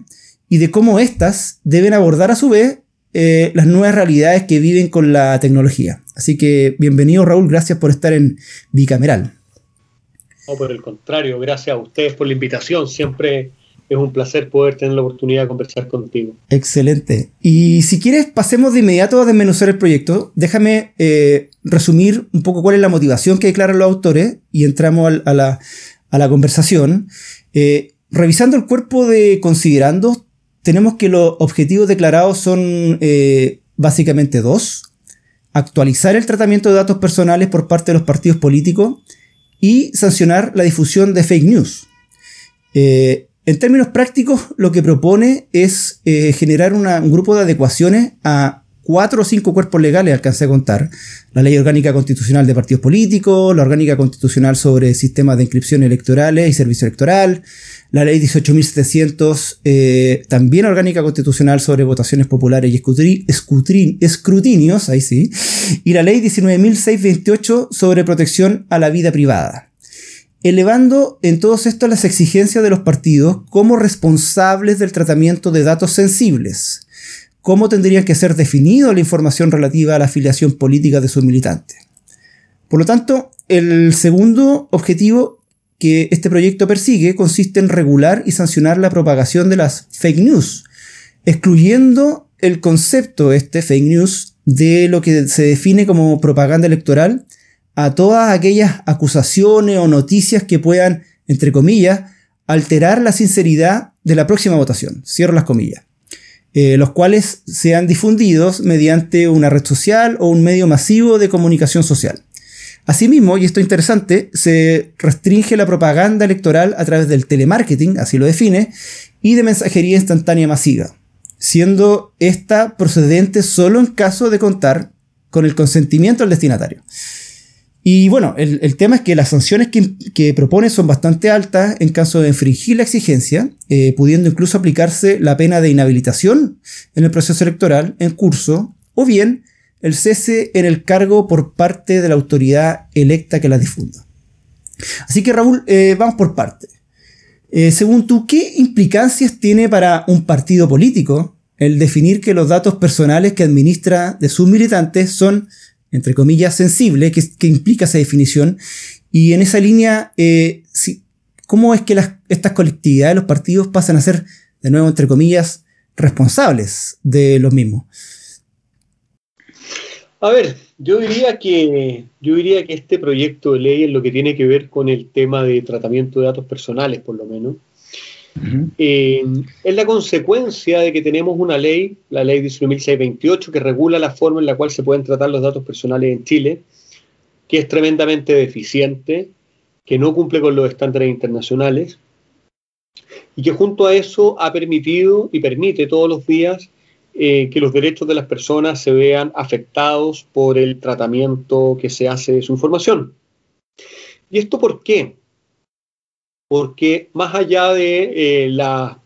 y de cómo éstas deben abordar a su vez eh, las nuevas realidades que viven con la tecnología. Así que bienvenido, Raúl, gracias por estar en Bicameral. No, por el contrario, gracias a ustedes por la invitación. Siempre es un placer poder tener la oportunidad de conversar contigo. Excelente. Y si quieres, pasemos de inmediato a desmenuzar el proyecto. Déjame eh, resumir un poco cuál es la motivación que declaran los autores y entramos al, a, la, a la conversación. Eh, revisando el cuerpo de considerandos, tenemos que los objetivos declarados son eh, básicamente dos. Actualizar el tratamiento de datos personales por parte de los partidos políticos y sancionar la difusión de fake news. Eh, en términos prácticos, lo que propone es eh, generar una, un grupo de adecuaciones a cuatro o cinco cuerpos legales, alcancé a contar. La Ley Orgánica Constitucional de Partidos Políticos, la Orgánica Constitucional sobre Sistemas de Inscripción Electorales y Servicio Electoral, la Ley dieciocho mil setecientos, eh, también Orgánica Constitucional sobre Votaciones Populares y escrutri- escrutri- Escrutinios, ahí sí, y la Ley diecinueve mil seiscientos veintiocho sobre Protección a la Vida Privada, elevando en todos estos las exigencias de los partidos como responsables del tratamiento de datos sensibles, cómo tendrían que ser definidos la información relativa a la afiliación política de sus militantes. Por lo tanto, el segundo objetivo que este proyecto persigue consiste en regular y sancionar la propagación de las fake news, excluyendo el concepto este, fake news, de lo que se define como propaganda electoral a todas aquellas acusaciones o noticias que puedan, entre comillas, alterar la sinceridad de la próxima votación. Cierro las comillas. Eh, los cuales sean difundidos mediante una red social o un medio masivo de comunicación social. Asimismo, y esto es interesante, se restringe la propaganda electoral a través del telemarketing, así lo define, y de mensajería instantánea masiva, siendo esta procedente solo en caso de contar con el consentimiento del destinatario. Y bueno, el, el tema es que las sanciones que, que propone son bastante altas en caso de infringir la exigencia, eh, pudiendo incluso aplicarse la pena de inhabilitación en el proceso electoral en curso, o bien el cese en el cargo por parte de la autoridad electa que la difunda. Así que, Raúl, eh, vamos por partes. Eh, según tú, ¿qué implicancias tiene para un partido político el definir que los datos personales que administra de sus militantes son, entre comillas, sensibles? ¿Qué, qué implica esa definición? Y en esa línea, eh, si, ¿cómo es que las, estas colectividades, los partidos, pasan a ser, de nuevo, entre comillas, responsables de los mismos? A ver, yo diría que yo diría que este proyecto de ley, en lo que tiene que ver con el tema de tratamiento de datos personales, por lo menos, uh-huh. eh, es la consecuencia de que tenemos una ley, la ley diecinueve mil seiscientos veintiocho, que regula la forma en la cual se pueden tratar los datos personales en Chile, que es tremendamente deficiente, que no cumple con los estándares internacionales, y que junto a eso ha permitido y permite todos los días Eh, que los derechos de las personas se vean afectados por el tratamiento que se hace de su información. ¿Y esto por qué? Porque más allá de eh, la,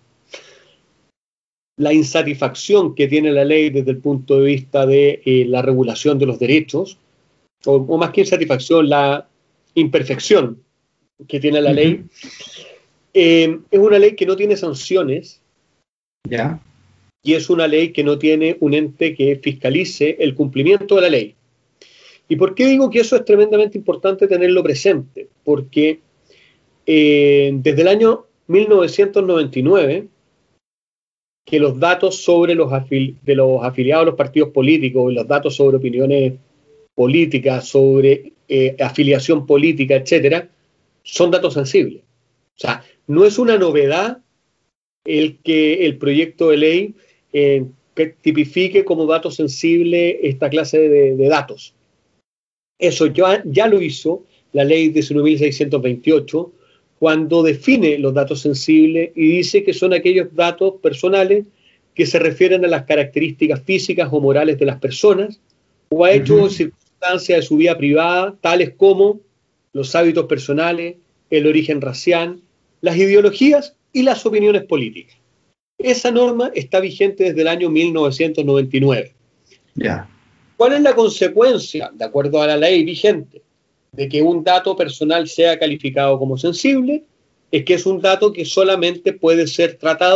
la insatisfacción que tiene la ley desde el punto de vista de eh, la regulación de los derechos, o, o más que insatisfacción, la imperfección que tiene la uh-huh. ley, eh, es una ley que no tiene sanciones. Ya. Yeah. Y es una ley que no tiene un ente que fiscalice el cumplimiento de la ley. ¿Y por qué digo que eso es tremendamente importante tenerlo presente? Porque eh, desde el año mil novecientos noventa y nueve, que los datos sobre los, afili- de los afiliados a los partidos políticos, y los datos sobre opiniones políticas, sobre eh, afiliación política, etcétera, son datos sensibles. O sea, no es una novedad el que el proyecto de ley Eh, que tipifique como dato sensible esta clase de, de datos. Eso ya, ya lo hizo la ley diecinueve mil seiscientos veintiocho cuando define los datos sensibles y dice que son aquellos datos personales que se refieren a las características físicas o morales de las personas o a hechos o uh-huh. circunstancias de su vida privada, tales como los hábitos personales, el origen racial, las ideologías y las opiniones políticas. Esa norma está vigente desde el año mil novecientos noventa y nueve. Yeah. ¿Cuál es la consecuencia, de acuerdo a la ley vigente, de que un dato personal sea calificado como sensible? Es que es un dato que solamente puede ser tratado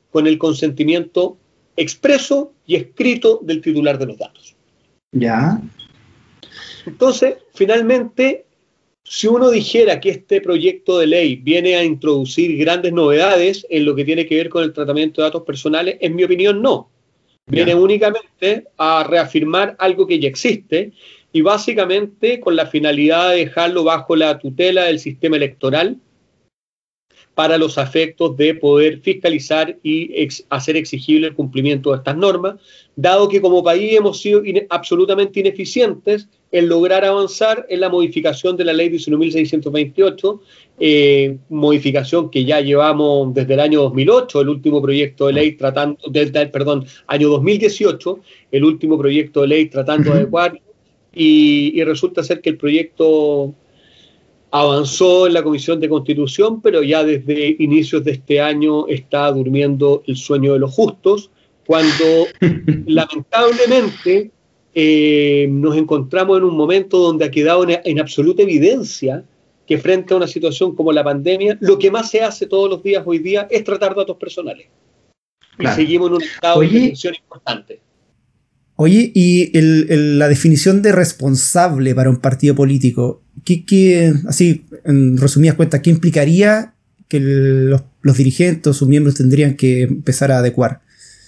con el consentimiento expreso y escrito del titular de los datos. Ya. Entonces, finalmente, si uno dijera que este proyecto de ley viene a introducir grandes novedades en lo que tiene que ver con el tratamiento de datos personales, en mi opinión no. Viene Ya. únicamente a reafirmar algo que ya existe y básicamente con la finalidad de dejarlo bajo la tutela del sistema electoral para los efectos de poder fiscalizar y ex hacer exigible el cumplimiento de estas normas, dado que como país hemos sido in absolutamente ineficientes en lograr avanzar en la modificación de la ley diecinueve mil seiscientos veintiocho, eh, modificación que ya llevamos desde el año dos mil ocho, el último proyecto de ley tratando, desde el, perdón, año dos mil dieciocho, el último proyecto de ley tratando de adecuar, y, y resulta ser que el proyecto avanzó en la Comisión de Constitución, pero ya desde inicios de este año está durmiendo el sueño de los justos, cuando lamentablemente eh, nos encontramos en un momento donde ha quedado en, en absoluta evidencia que frente a una situación como la pandemia, lo que más se hace todos los días hoy día es tratar datos personales. Claro. Y seguimos en un estado Oye, de tensión importante. Oye, y el, el, la definición de responsable para un partido político, ¿qué, qué, así, en resumidas cuentas, qué implicaría que el, los, los dirigentes o sus miembros tendrían que empezar a adecuar?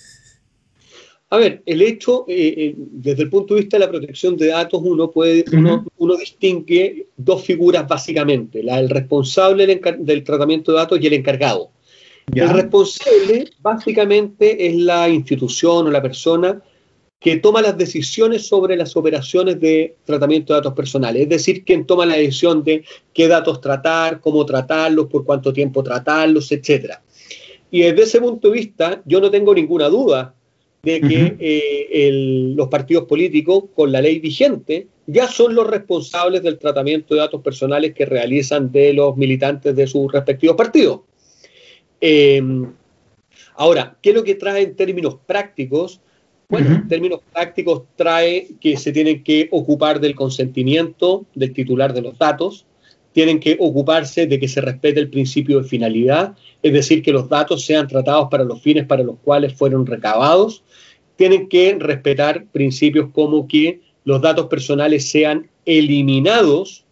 A ver, el hecho, eh, eh, desde el punto de vista de la protección de datos, uno puede, uh-huh. uno, uno distingue dos figuras básicamente, la del responsable del, del tratamiento de datos y el encargado. ¿Ya? El responsable básicamente es la institución o la persona que toma las decisiones sobre las operaciones de tratamiento de datos personales, es decir, quien toma la decisión de qué datos tratar, cómo tratarlos, por cuánto tiempo tratarlos, etcétera. Y desde ese punto de vista, yo no tengo ninguna duda de que uh-huh. eh, el, los partidos políticos, con la ley vigente, ya son los responsables del tratamiento de datos personales que realizan de los militantes de sus respectivos partidos. Eh, ahora, ¿qué es lo que trae en términos prácticos? Bueno, uh-huh. en términos prácticos trae que se tienen que ocupar del consentimiento del titular de los datos, tienen que ocuparse de que se respete el principio de finalidad, es decir, que los datos sean tratados para los fines para los cuales fueron recabados, tienen que respetar principios como que los datos personales sean eliminados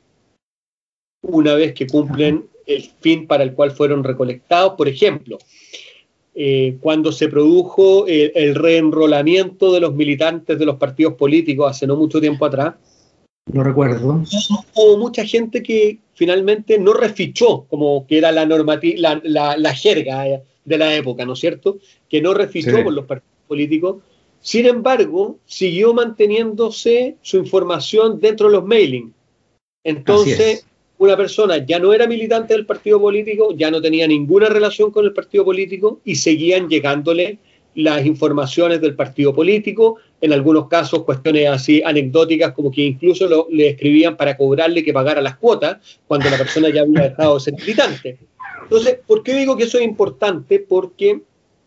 una vez que cumplen el fin para el cual fueron recolectados. Por ejemplo, Eh, cuando se produjo el, el reenrolamiento de los militantes de los partidos políticos hace no mucho tiempo atrás, lo recuerdo, hubo mucha gente que finalmente no refichó, como que era la, la, la, la jerga de la época, ¿no es cierto?, que no refichó sí. con los partidos políticos. Sin embargo, siguió manteniéndose su información dentro de los mailing. Entonces, una persona ya no era militante del partido político, ya no tenía ninguna relación con el partido político y seguían llegándole las informaciones del partido político, en algunos casos cuestiones así anecdóticas como que incluso lo, le escribían para cobrarle que pagara las cuotas cuando la persona ya había dejado de ser militante. Entonces, ¿por qué digo que eso es importante? Porque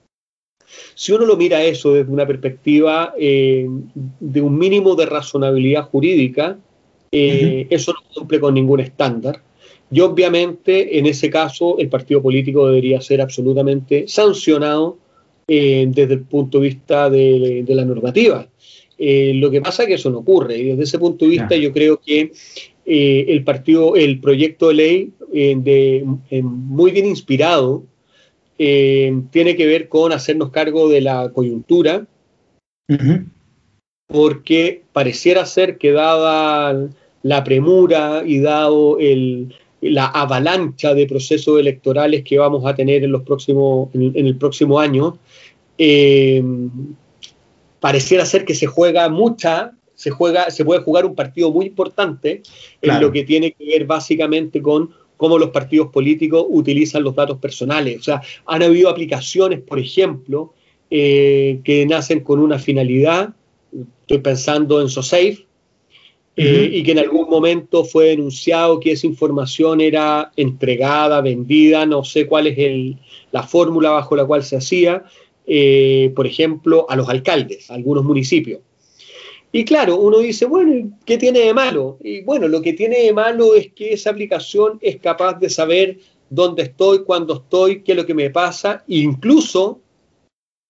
si uno lo mira eso desde una perspectiva eh, de un mínimo de razonabilidad jurídica, Eh, uh-huh. eso no cumple con ningún estándar y obviamente en ese caso el partido político debería ser absolutamente sancionado eh, desde el punto de vista de, de la normativa. Eh, lo que pasa es que eso no ocurre y desde ese punto de vista yeah. yo creo que eh, el partido, el proyecto de ley eh, de, eh, muy bien inspirado eh, tiene que ver con hacernos cargo de la coyuntura uh-huh. porque pareciera ser que dada la premura y dado el, la avalancha de procesos electorales que vamos a tener en, los próximos, en, en el próximo año, eh, pareciera ser que se juega mucha, se, juega, se puede jugar un partido muy importante claro. en lo que tiene que ver básicamente con cómo los partidos políticos utilizan los datos personales. O sea, han habido aplicaciones, por ejemplo, eh, que nacen con una finalidad, estoy pensando en SoSafe, eh, uh-huh. y que en algún momento fue denunciado que esa información era entregada, vendida, no sé cuál es el, la fórmula bajo la cual se hacía, eh, por ejemplo, a los alcaldes, a algunos municipios. Y claro, uno dice, bueno, ¿qué tiene de malo? Y bueno, lo que tiene de malo es que esa aplicación es capaz de saber dónde estoy, cuándo estoy, qué es lo que me pasa, e incluso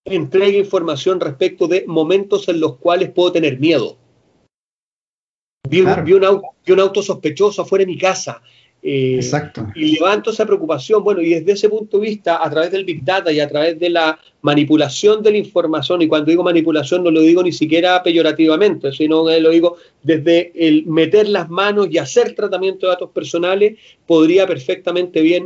entregue información respecto de momentos en los cuales puedo tener miedo. Vi, claro. vi, un, auto, vi un auto sospechoso afuera de mi casa. Eh, Exacto. Y levanto esa preocupación. Bueno, y desde ese punto de vista, a través del Big Data y a través de la manipulación de la información, y cuando digo manipulación no lo digo ni siquiera peyorativamente, sino que lo digo desde el meter las manos y hacer tratamiento de datos personales, podría perfectamente bien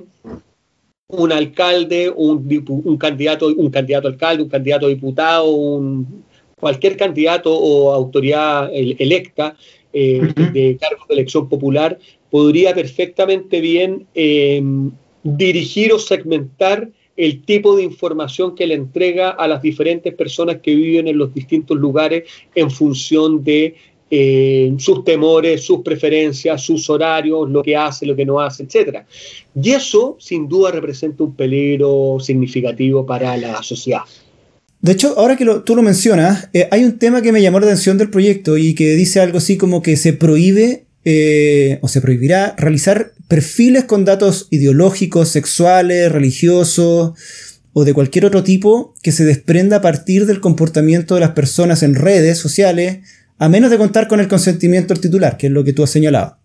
un alcalde, un, un candidato, un candidato alcalde, un candidato diputado, un, cualquier candidato o autoridad electa eh, uh-huh. de cargos de elección popular, podría perfectamente bien eh, dirigir o segmentar el tipo de información que le entrega a las diferentes personas que viven en los distintos lugares en función de eh, sus temores, sus preferencias, sus horarios, lo que hace, lo que no hace, etcétera. Y eso, sin duda, representa un peligro significativo para la sociedad. De hecho, ahora que lo, tú lo mencionas, eh, hay un tema que me llamó la atención del proyecto y que dice algo así como que se prohíbe Eh, o se prohibirá realizar perfiles con datos ideológicos, sexuales, religiosos o de cualquier otro tipo que se desprenda a partir del comportamiento de las personas en redes sociales, a menos de contar con el consentimiento del titular, que es lo que tú has señalado.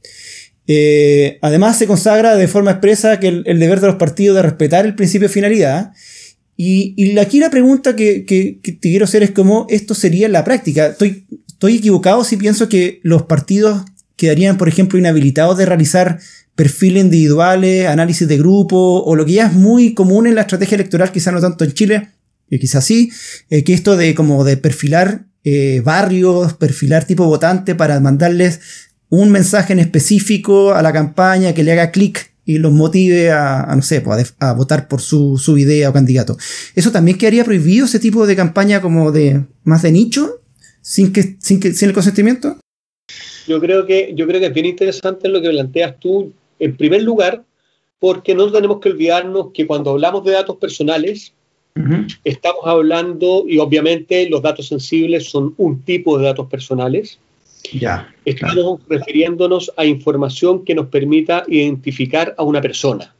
Eh, además, se consagra de forma expresa que el, el deber de los partidos de respetar el principio de finalidad. Y, y aquí la pregunta que, que, que te quiero hacer es cómo esto sería en la práctica. Estoy, estoy equivocado si pienso que los partidos quedarían, por ejemplo, inhabilitados de realizar perfiles individuales, análisis de grupo, o lo que ya es muy común en la estrategia electoral, quizás no tanto en Chile, eh, quizás sí, eh, que esto de como de perfilar eh, barrios, perfilar tipo votante para mandarles un mensaje en específico a la campaña que le haga clic y los motive a, a no sé, pues a, a votar por su, su idea o candidato. ¿Eso también quedaría prohibido, ese tipo de campaña como de más de nicho, sin que, sin que, sin el consentimiento? Yo creo que, yo creo que es bien interesante lo que planteas tú, en primer lugar, porque no tenemos que olvidarnos que cuando hablamos de datos personales, uh-huh. estamos hablando, y obviamente los datos sensibles son un tipo de datos personales, ya, estamos claro. refiriéndonos a información que nos permita identificar a una persona.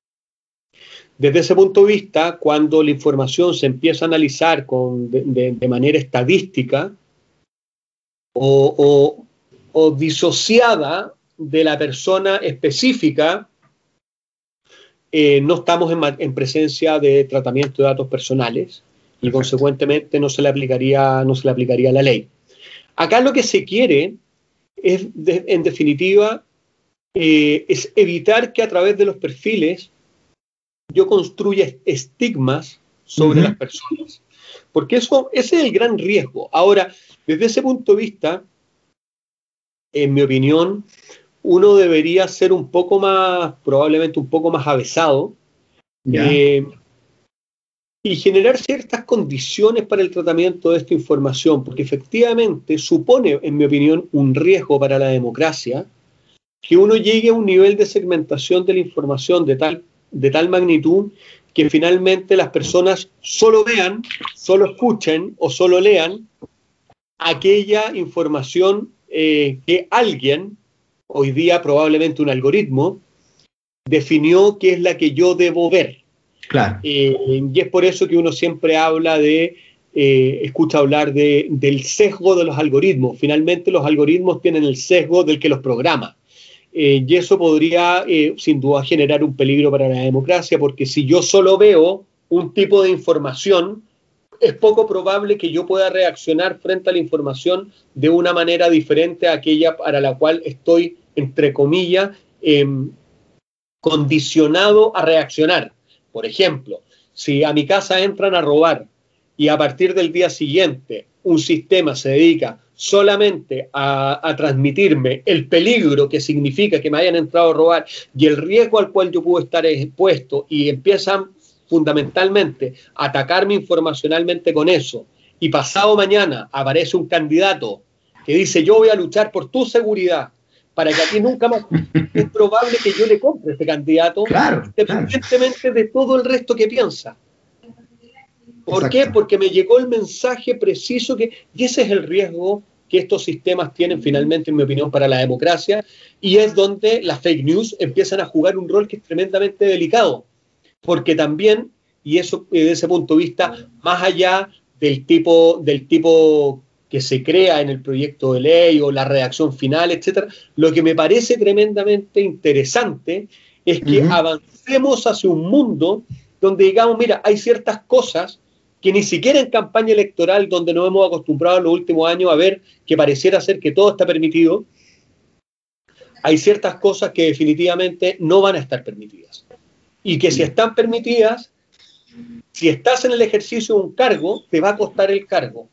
Desde ese punto de vista, cuando la información se empieza a analizar con, de, de, de manera estadística o, o o disociada de la persona específica, eh, no estamos en, en presencia de tratamiento de datos personales y Perfecto. consecuentemente no se le aplicaría, no se le aplicaría la ley. Acá lo que se quiere es, de, en definitiva, eh, es evitar que a través de los perfiles yo construya estigmas sobre uh-huh. las personas, porque eso, ese es el gran riesgo. Ahora, desde ese punto de vista, en mi opinión, uno debería ser un poco más, probablemente un poco más avesado eh, y generar ciertas condiciones para el tratamiento de esta información, porque efectivamente supone, en mi opinión, un riesgo para la democracia que uno llegue a un nivel de segmentación de la información de tal, de tal magnitud que finalmente las personas solo vean, solo escuchen o solo lean aquella información Eh, que alguien, hoy día probablemente un algoritmo, definió que es la que yo debo ver. Claro. Eh, y es por eso que uno siempre habla de, eh, escucha hablar de, del sesgo de los algoritmos. Finalmente los algoritmos tienen el sesgo del que los programa. Eh, y eso podría, eh, sin duda, generar un peligro para la democracia, porque si yo solo veo un tipo de información, es poco probable que yo pueda reaccionar frente a la información de una manera diferente a aquella para la cual estoy, entre comillas, eh, condicionado a reaccionar. Por ejemplo, si a mi casa entran a robar y a partir del día siguiente un sistema se dedica solamente a, a transmitirme el peligro que significa que me hayan entrado a robar y el riesgo al cual yo puedo estar expuesto y empiezan fundamentalmente atacarme informacionalmente con eso, y pasado mañana aparece un candidato que dice yo voy a luchar por tu seguridad para que a ti nunca más, es probable que yo le compre a este candidato, claro, independientemente claro. de todo el resto que piensa. ¿Por Exacto. qué? Porque me llegó el mensaje preciso que, y ese es el riesgo que estos sistemas tienen finalmente, en mi opinión, para la democracia, y es donde las fake news empiezan a jugar un rol que es tremendamente delicado. Porque también, y eso desde ese punto de vista, más allá del tipo, del tipo que se crea en el proyecto de ley o la redacción final, etcétera, lo que me parece tremendamente interesante es que uh-huh. avancemos hacia un mundo donde digamos, mira, hay ciertas cosas que ni siquiera en campaña electoral, donde nos hemos acostumbrado en los últimos años a ver que pareciera ser que todo está permitido, hay ciertas cosas que definitivamente no van a estar permitidas. Y que si están permitidas, si estás en el ejercicio de un cargo, te va a costar el cargo.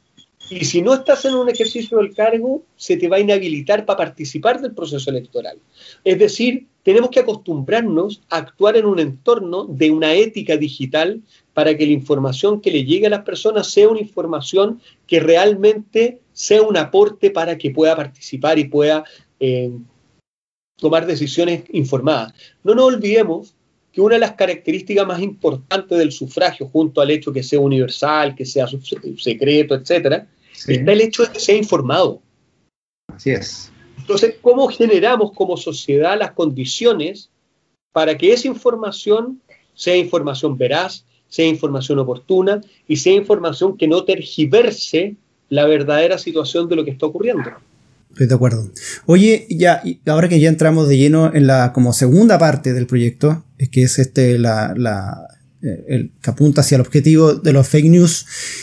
Y si no estás en un ejercicio del cargo, se te va a inhabilitar para participar del proceso electoral. Es decir, tenemos que acostumbrarnos a actuar en un entorno de una ética digital para que la información que le llegue a las personas sea una información que realmente sea un aporte para que pueda participar y pueda eh, tomar decisiones informadas. No nos olvidemos que una de las características más importantes del sufragio, junto al hecho que sea universal, que sea secreto, etcétera, sí. está el hecho de que sea informado. Así es. Entonces, ¿cómo generamos como sociedad las condiciones para que esa información sea información veraz, sea información oportuna y sea información que no tergiverse la verdadera situación de lo que está ocurriendo? Estoy de acuerdo. Oye, ya, ahora que ya entramos de lleno en la como segunda parte del proyecto, que es este la, la el que apunta hacia el objetivo de los fake news,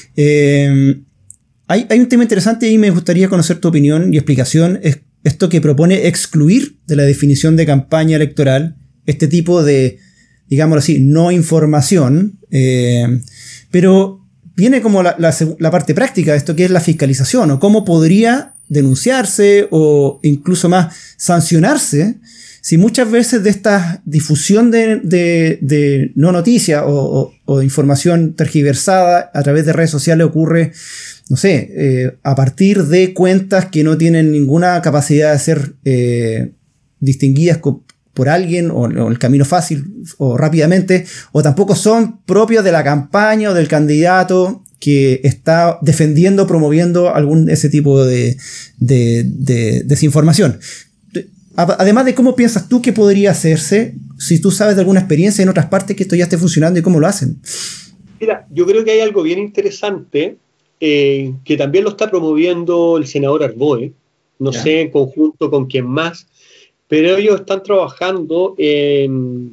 eh, hay, hay un tema interesante y me gustaría conocer tu opinión y explicación. Es esto que propone excluir de la definición de campaña electoral este tipo de, digámoslo así, no información, eh, pero viene como la, la, la parte práctica de esto, que es la fiscalización, o cómo podría denunciarse o incluso más sancionarse si muchas veces de esta difusión de, de, de no noticia o, o, o de información tergiversada a través de redes sociales ocurre, no sé, eh, a partir de cuentas que no tienen ninguna capacidad de ser eh, distinguidas co- por alguien o, o el camino fácil o rápidamente, o tampoco son propios de la campaña o del candidato que está defendiendo, promoviendo algún ese tipo de, de, de desinformación. Además de cómo piensas tú que podría hacerse, si tú sabes de alguna experiencia en otras partes que esto ya esté funcionando y cómo lo hacen. Mira, yo creo que hay algo bien interesante eh, que también lo está promoviendo el senador Arboe, no ya. sé en conjunto con quién más, pero ellos están trabajando en,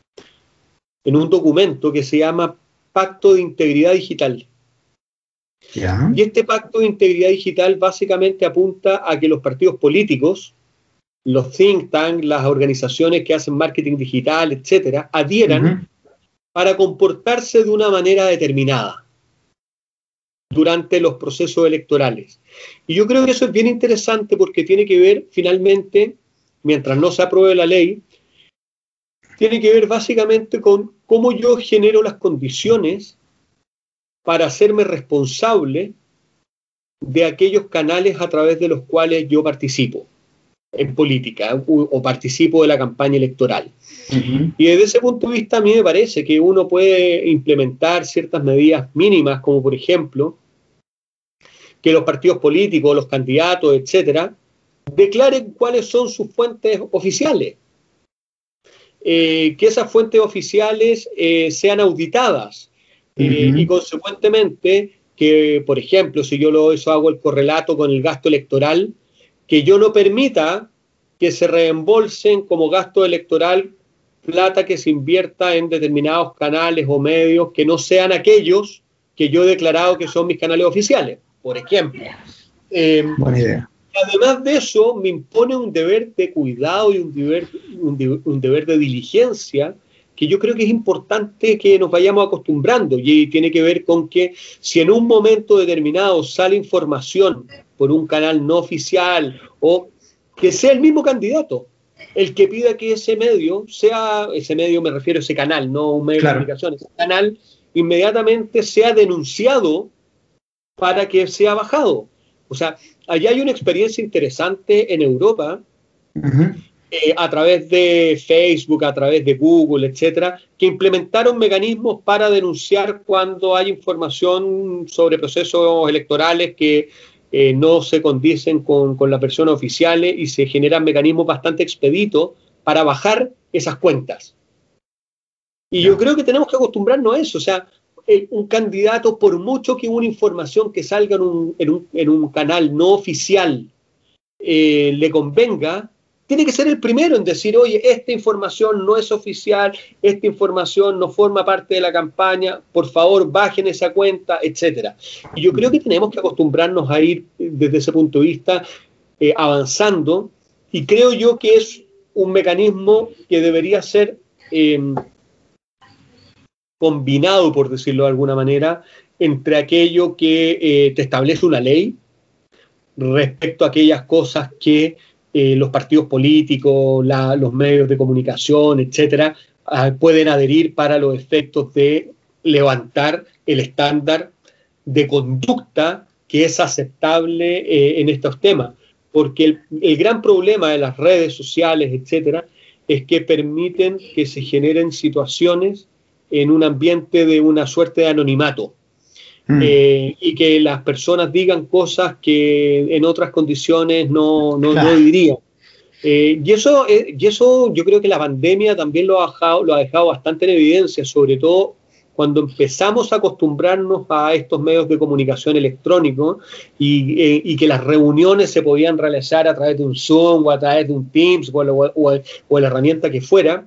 en un documento que se llama Pacto de Integridad Digital. Ya. Y este pacto de integridad digital básicamente apunta a que los partidos políticos, los think tanks, las organizaciones que hacen marketing digital, etcétera, adhieran uh-huh. para comportarse de una manera determinada durante los procesos electorales. Y yo creo que eso es bien interesante porque tiene que ver, finalmente, mientras no se apruebe la ley, tiene que ver básicamente con cómo yo genero las condiciones para hacerme responsable de aquellos canales a través de los cuales yo participo en política o, o participo de la campaña electoral. Uh-huh. Y desde ese punto de vista a mí me parece que uno puede implementar ciertas medidas mínimas, como por ejemplo que los partidos políticos, los candidatos, etcétera, declaren cuáles son sus fuentes oficiales, eh, que esas fuentes oficiales eh, sean auditadas. Eh, uh-huh. Y consecuentemente que, por ejemplo, si yo lo eso hago el correlato con el gasto electoral, que yo no permita que se reembolsen como gasto electoral plata que se invierta en determinados canales o medios que no sean aquellos que yo he declarado que son mis canales oficiales, por ejemplo. Eh, Buena idea. Además de eso, me impone un deber de cuidado y un deber, un, de, un deber de diligencia que yo creo que es importante que nos vayamos acostumbrando, y tiene que ver con que si en un momento determinado sale información por un canal no oficial o que sea el mismo candidato el que pida que ese medio sea, ese medio me refiero a ese canal, no un medio claro. de comunicación, ese canal inmediatamente sea denunciado para que sea bajado. O sea, allá hay una experiencia interesante en Europa, uh-huh. eh, a través de Facebook, a través de Google, etcétera, que implementaron mecanismos para denunciar cuando hay información sobre procesos electorales que eh, no se condicen con, con las versiones oficiales, y se generan mecanismos bastante expeditos para bajar esas cuentas. Y yo creo que tenemos que acostumbrarnos a eso. O sea, el, un candidato, por mucho que una información que salga en un, en un, en un canal no oficial eh, le convenga, tiene que ser el primero en decir, oye, esta información no es oficial, esta información no forma parte de la campaña, por favor, bajen esa cuenta, etcétera. Y yo creo que tenemos que acostumbrarnos a ir desde ese punto de vista eh, avanzando, y creo yo que es un mecanismo que debería ser eh, combinado, por decirlo de alguna manera, entre aquello que eh, te establece una ley respecto a aquellas cosas que eh, los partidos políticos, la, los medios de comunicación, etcétera, uh, pueden adherir para los efectos de levantar el estándar de conducta que es aceptable eh, en estos temas. Porque el, el gran problema de las redes sociales, etcétera, es que permiten que se generen situaciones en un ambiente de una suerte de anonimato. Mm. Eh, y que las personas digan cosas que en otras condiciones no, no, claro. no dirían. Eh, y, eso, eh, y eso yo creo que la pandemia también lo ha, dejado, lo ha dejado bastante en evidencia, sobre todo cuando empezamos a acostumbrarnos a estos medios de comunicación electrónicos y, eh, y que las reuniones se podían realizar a través de un Zoom o a través de un Teams o, o, o, o la herramienta que fuera,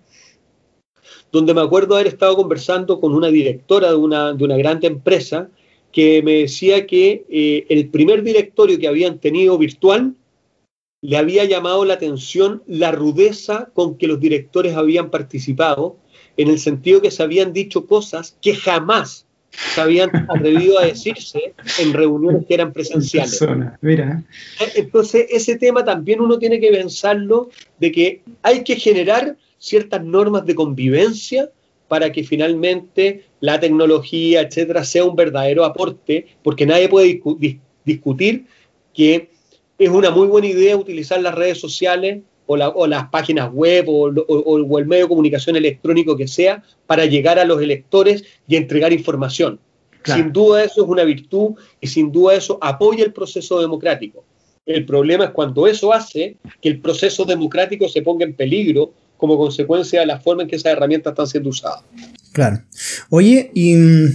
donde me acuerdo haber estado conversando con una directora de una, de una grande empresa que me decía que eh, el primer directorio que habían tenido virtual le había llamado la atención la rudeza con que los directores habían participado, en el sentido que se habían dicho cosas que jamás se habían atrevido a decirse en reuniones que eran presenciales. Mira. Entonces, ese tema también uno tiene que pensarlo, de que hay que generar ciertas normas de convivencia para que finalmente la tecnología, etcétera, sea un verdadero aporte, porque nadie puede discu- dis- discutir que es una muy buena idea utilizar las redes sociales o, la, o las páginas web o, o, o el medio de comunicación electrónico que sea para llegar a los electores y entregar información. Claro. Sin duda eso es una virtud y sin duda eso apoya el proceso democrático. El problema es cuando eso hace que el proceso democrático se ponga en peligro como consecuencia de la forma en que esas herramientas están siendo usadas. Claro. Oye, y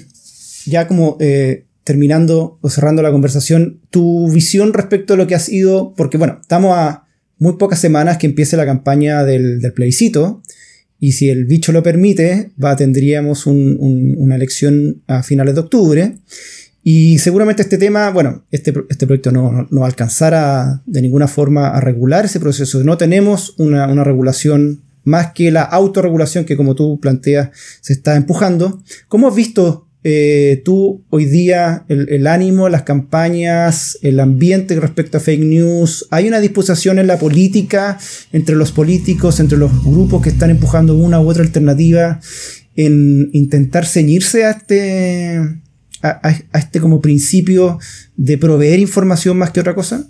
ya como eh, terminando o cerrando la conversación, tu visión respecto a lo que ha sido, porque bueno, estamos a muy pocas semanas que empiece la campaña del, del plebiscito, y si el bicho lo permite, va, tendríamos un, un, una elección a finales de octubre, y seguramente este tema, bueno, este, este proyecto no, no, no va a alcanzar a, de ninguna forma a regular ese proceso. No tenemos una, una regulación más que la autorregulación que, como tú planteas, se está empujando. ¿Cómo has visto eh, tú hoy día el, el ánimo, las campañas, el ambiente respecto a fake news? ¿Hay una disposición en la política, entre los políticos, entre los grupos que están empujando una u otra alternativa, en intentar ceñirse a este, a, a este como principio de proveer información más que otra cosa?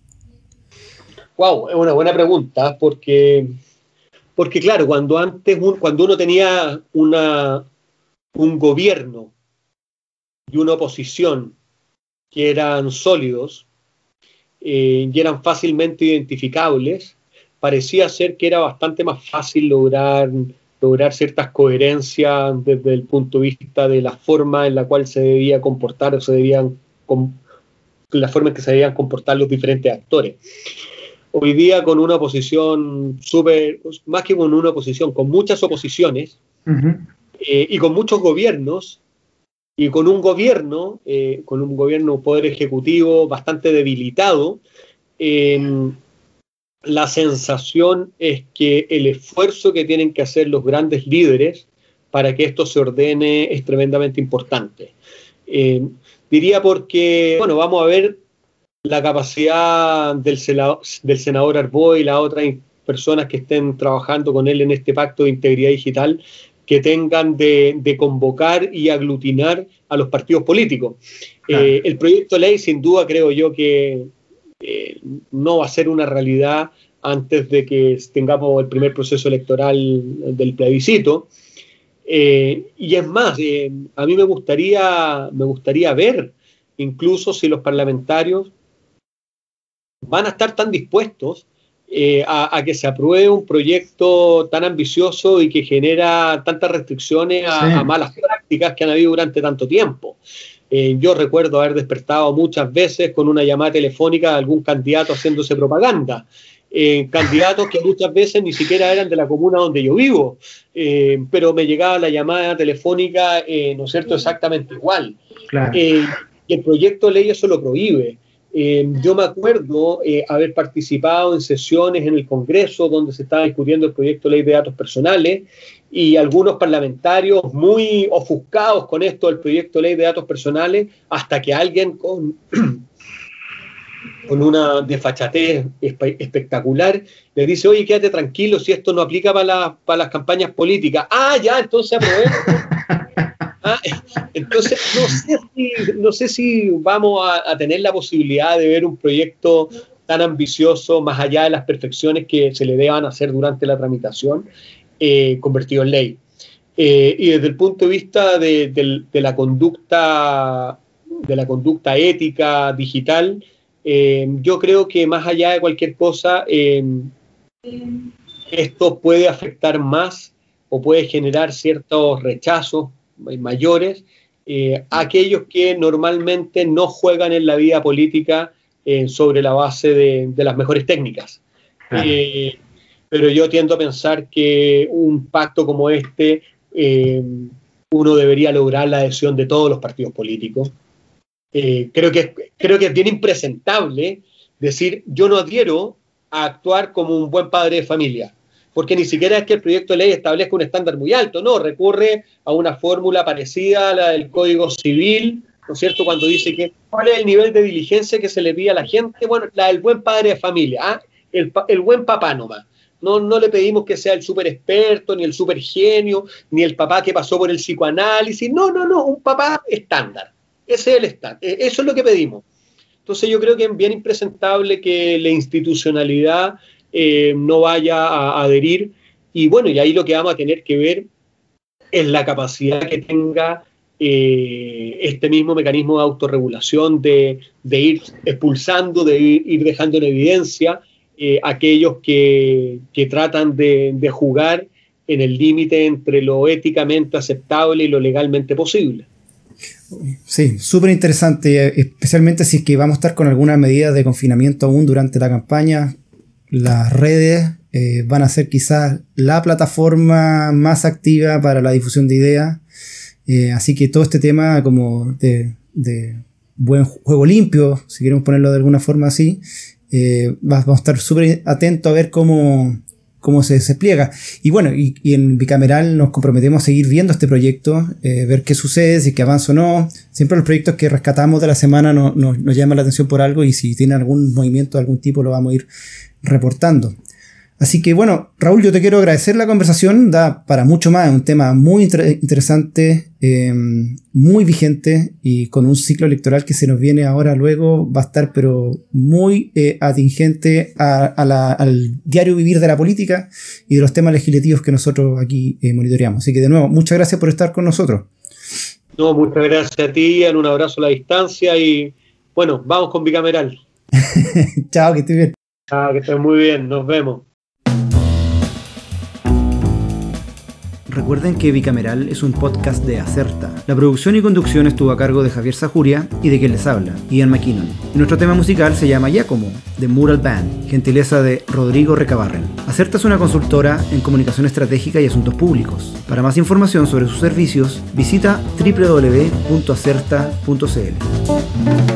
Wow, es una buena pregunta, porque... Porque claro, cuando antes un, cuando uno tenía una, un gobierno y una oposición que eran sólidos eh, y eran fácilmente identificables, parecía ser que era bastante más fácil lograr, lograr ciertas coherencias desde el punto de vista de la forma en la cual se debía comportar o se debían, la forma en que se debían comportar los diferentes actores. Hoy día con una oposición súper, más que con una oposición, con muchas oposiciones uh-huh. eh, y con muchos gobiernos, y con un gobierno, eh, con un gobierno poder ejecutivo bastante debilitado, eh, la sensación es que el esfuerzo que tienen que hacer los grandes líderes para que esto se ordene es tremendamente importante. Eh, diría porque, bueno, vamos a ver la capacidad del senador, del senador Arboe y las otras personas que estén trabajando con él en este pacto de integridad digital, que tengan de, de convocar y aglutinar a los partidos políticos. Claro. Eh, el proyecto de ley, sin duda, creo yo que eh, no va a ser una realidad antes de que tengamos el primer proceso electoral del plebiscito. Eh, y es más, eh, a mí me gustaría, me gustaría ver incluso si los parlamentarios van a estar tan dispuestos eh, a, a que se apruebe un proyecto tan ambicioso y que genera tantas restricciones a, sí. a malas prácticas que han habido durante tanto tiempo. Eh, yo recuerdo haber despertado muchas veces con una llamada telefónica de algún candidato haciéndose propaganda. Eh, candidatos que muchas veces ni siquiera eran de la comuna donde yo vivo, eh, pero me llegaba la llamada telefónica, eh, ¿no es cierto?, exactamente igual. Claro. Eh, y el proyecto de ley eso lo prohíbe. Eh, yo me acuerdo eh, haber participado en sesiones en el Congreso donde se estaba discutiendo el proyecto de ley de datos personales y algunos parlamentarios muy ofuscados con esto del proyecto de ley de datos personales, hasta que alguien con... con una desfachatez espectacular, le dice, oye, quédate tranquilo, si esto no aplica para, la, para las campañas políticas. Ah, ya, entonces aprobemos. ah, entonces, no sé, si, no sé si vamos a, a tener la posibilidad de ver un proyecto tan ambicioso, más allá de las perfecciones que se le deban hacer durante la tramitación, eh, convertido en ley. Eh, y desde el punto de vista de, de, de la conducta, de la conducta ética digital, Eh, yo creo que más allá de cualquier cosa, eh, esto puede afectar más o puede generar ciertos rechazos mayores eh, a aquellos que normalmente no juegan en la vida política eh, sobre la base de, de las mejores técnicas. Eh, pero yo tiendo a pensar que un pacto como este, eh, uno debería lograr la adhesión de todos los partidos políticos. Eh, creo que, creo que es bien impresentable decir yo no adhiero a actuar como un buen padre de familia, porque ni siquiera es que el proyecto de ley establezca un estándar muy alto, no, recurre a una fórmula parecida a la del Código Civil, ¿no es cierto?, cuando dice que cuál es el nivel de diligencia que se le pide a la gente, bueno, la del buen padre de familia, ¿ah? el, el buen papá nomás. No, no le pedimos que sea el súper experto, ni el súper genio, ni el papá que pasó por el psicoanálisis, no, no, no, un papá estándar. Ese es el estándar, eso es lo que pedimos. Entonces yo creo que es bien impresentable que la institucionalidad eh, no vaya a adherir, y bueno, y ahí lo que vamos a tener que ver es la capacidad que tenga eh, este mismo mecanismo de autorregulación de, de ir expulsando, de ir, ir dejando en evidencia eh, aquellos que, que tratan de, de jugar en el límite entre lo éticamente aceptable y lo legalmente posible. Sí, súper interesante, especialmente si es que vamos a estar con algunas medidas de confinamiento aún durante la campaña. Las redes eh, van a ser quizás la plataforma más activa para la difusión de ideas, eh, así que todo este tema como de, de buen juego limpio, si queremos ponerlo de alguna forma así, eh, vamos a estar súper atentos a ver cómo cómo se despliega. Y bueno, y, y en Bicameral nos comprometemos a seguir viendo este proyecto, eh, ver qué sucede, si es que avanza o no. Siempre los proyectos que rescatamos de la semana no, no, nos llaman la atención por algo, y si tiene algún movimiento de algún tipo lo vamos a ir reportando. Así que bueno, Raúl, yo te quiero agradecer la conversación, da para mucho más, es un tema muy inter- interesante, eh, muy vigente, y con un ciclo electoral que se nos viene ahora luego, va a estar pero muy eh, atingente a, a la, al diario vivir de la política y de los temas legislativos que nosotros aquí eh, monitoreamos. Así que de nuevo, muchas gracias por estar con nosotros. No, muchas gracias a ti, un abrazo a la distancia y bueno, vamos con Bicameral. Chao, que estés bien. Chao, que estés muy bien, nos vemos. Recuerden que Bicameral es un podcast de Acerta. La producción y conducción estuvo a cargo de Javier Sajuria y de quien les habla, Ian McKinnon. Y nuestro tema musical se llama Giacomo, de Mural Band, gentileza de Rodrigo Recabarren. Acerta es una consultora en comunicación estratégica y asuntos públicos. Para más información sobre sus servicios, visita doble u doble u doble u punto acerta punto c l.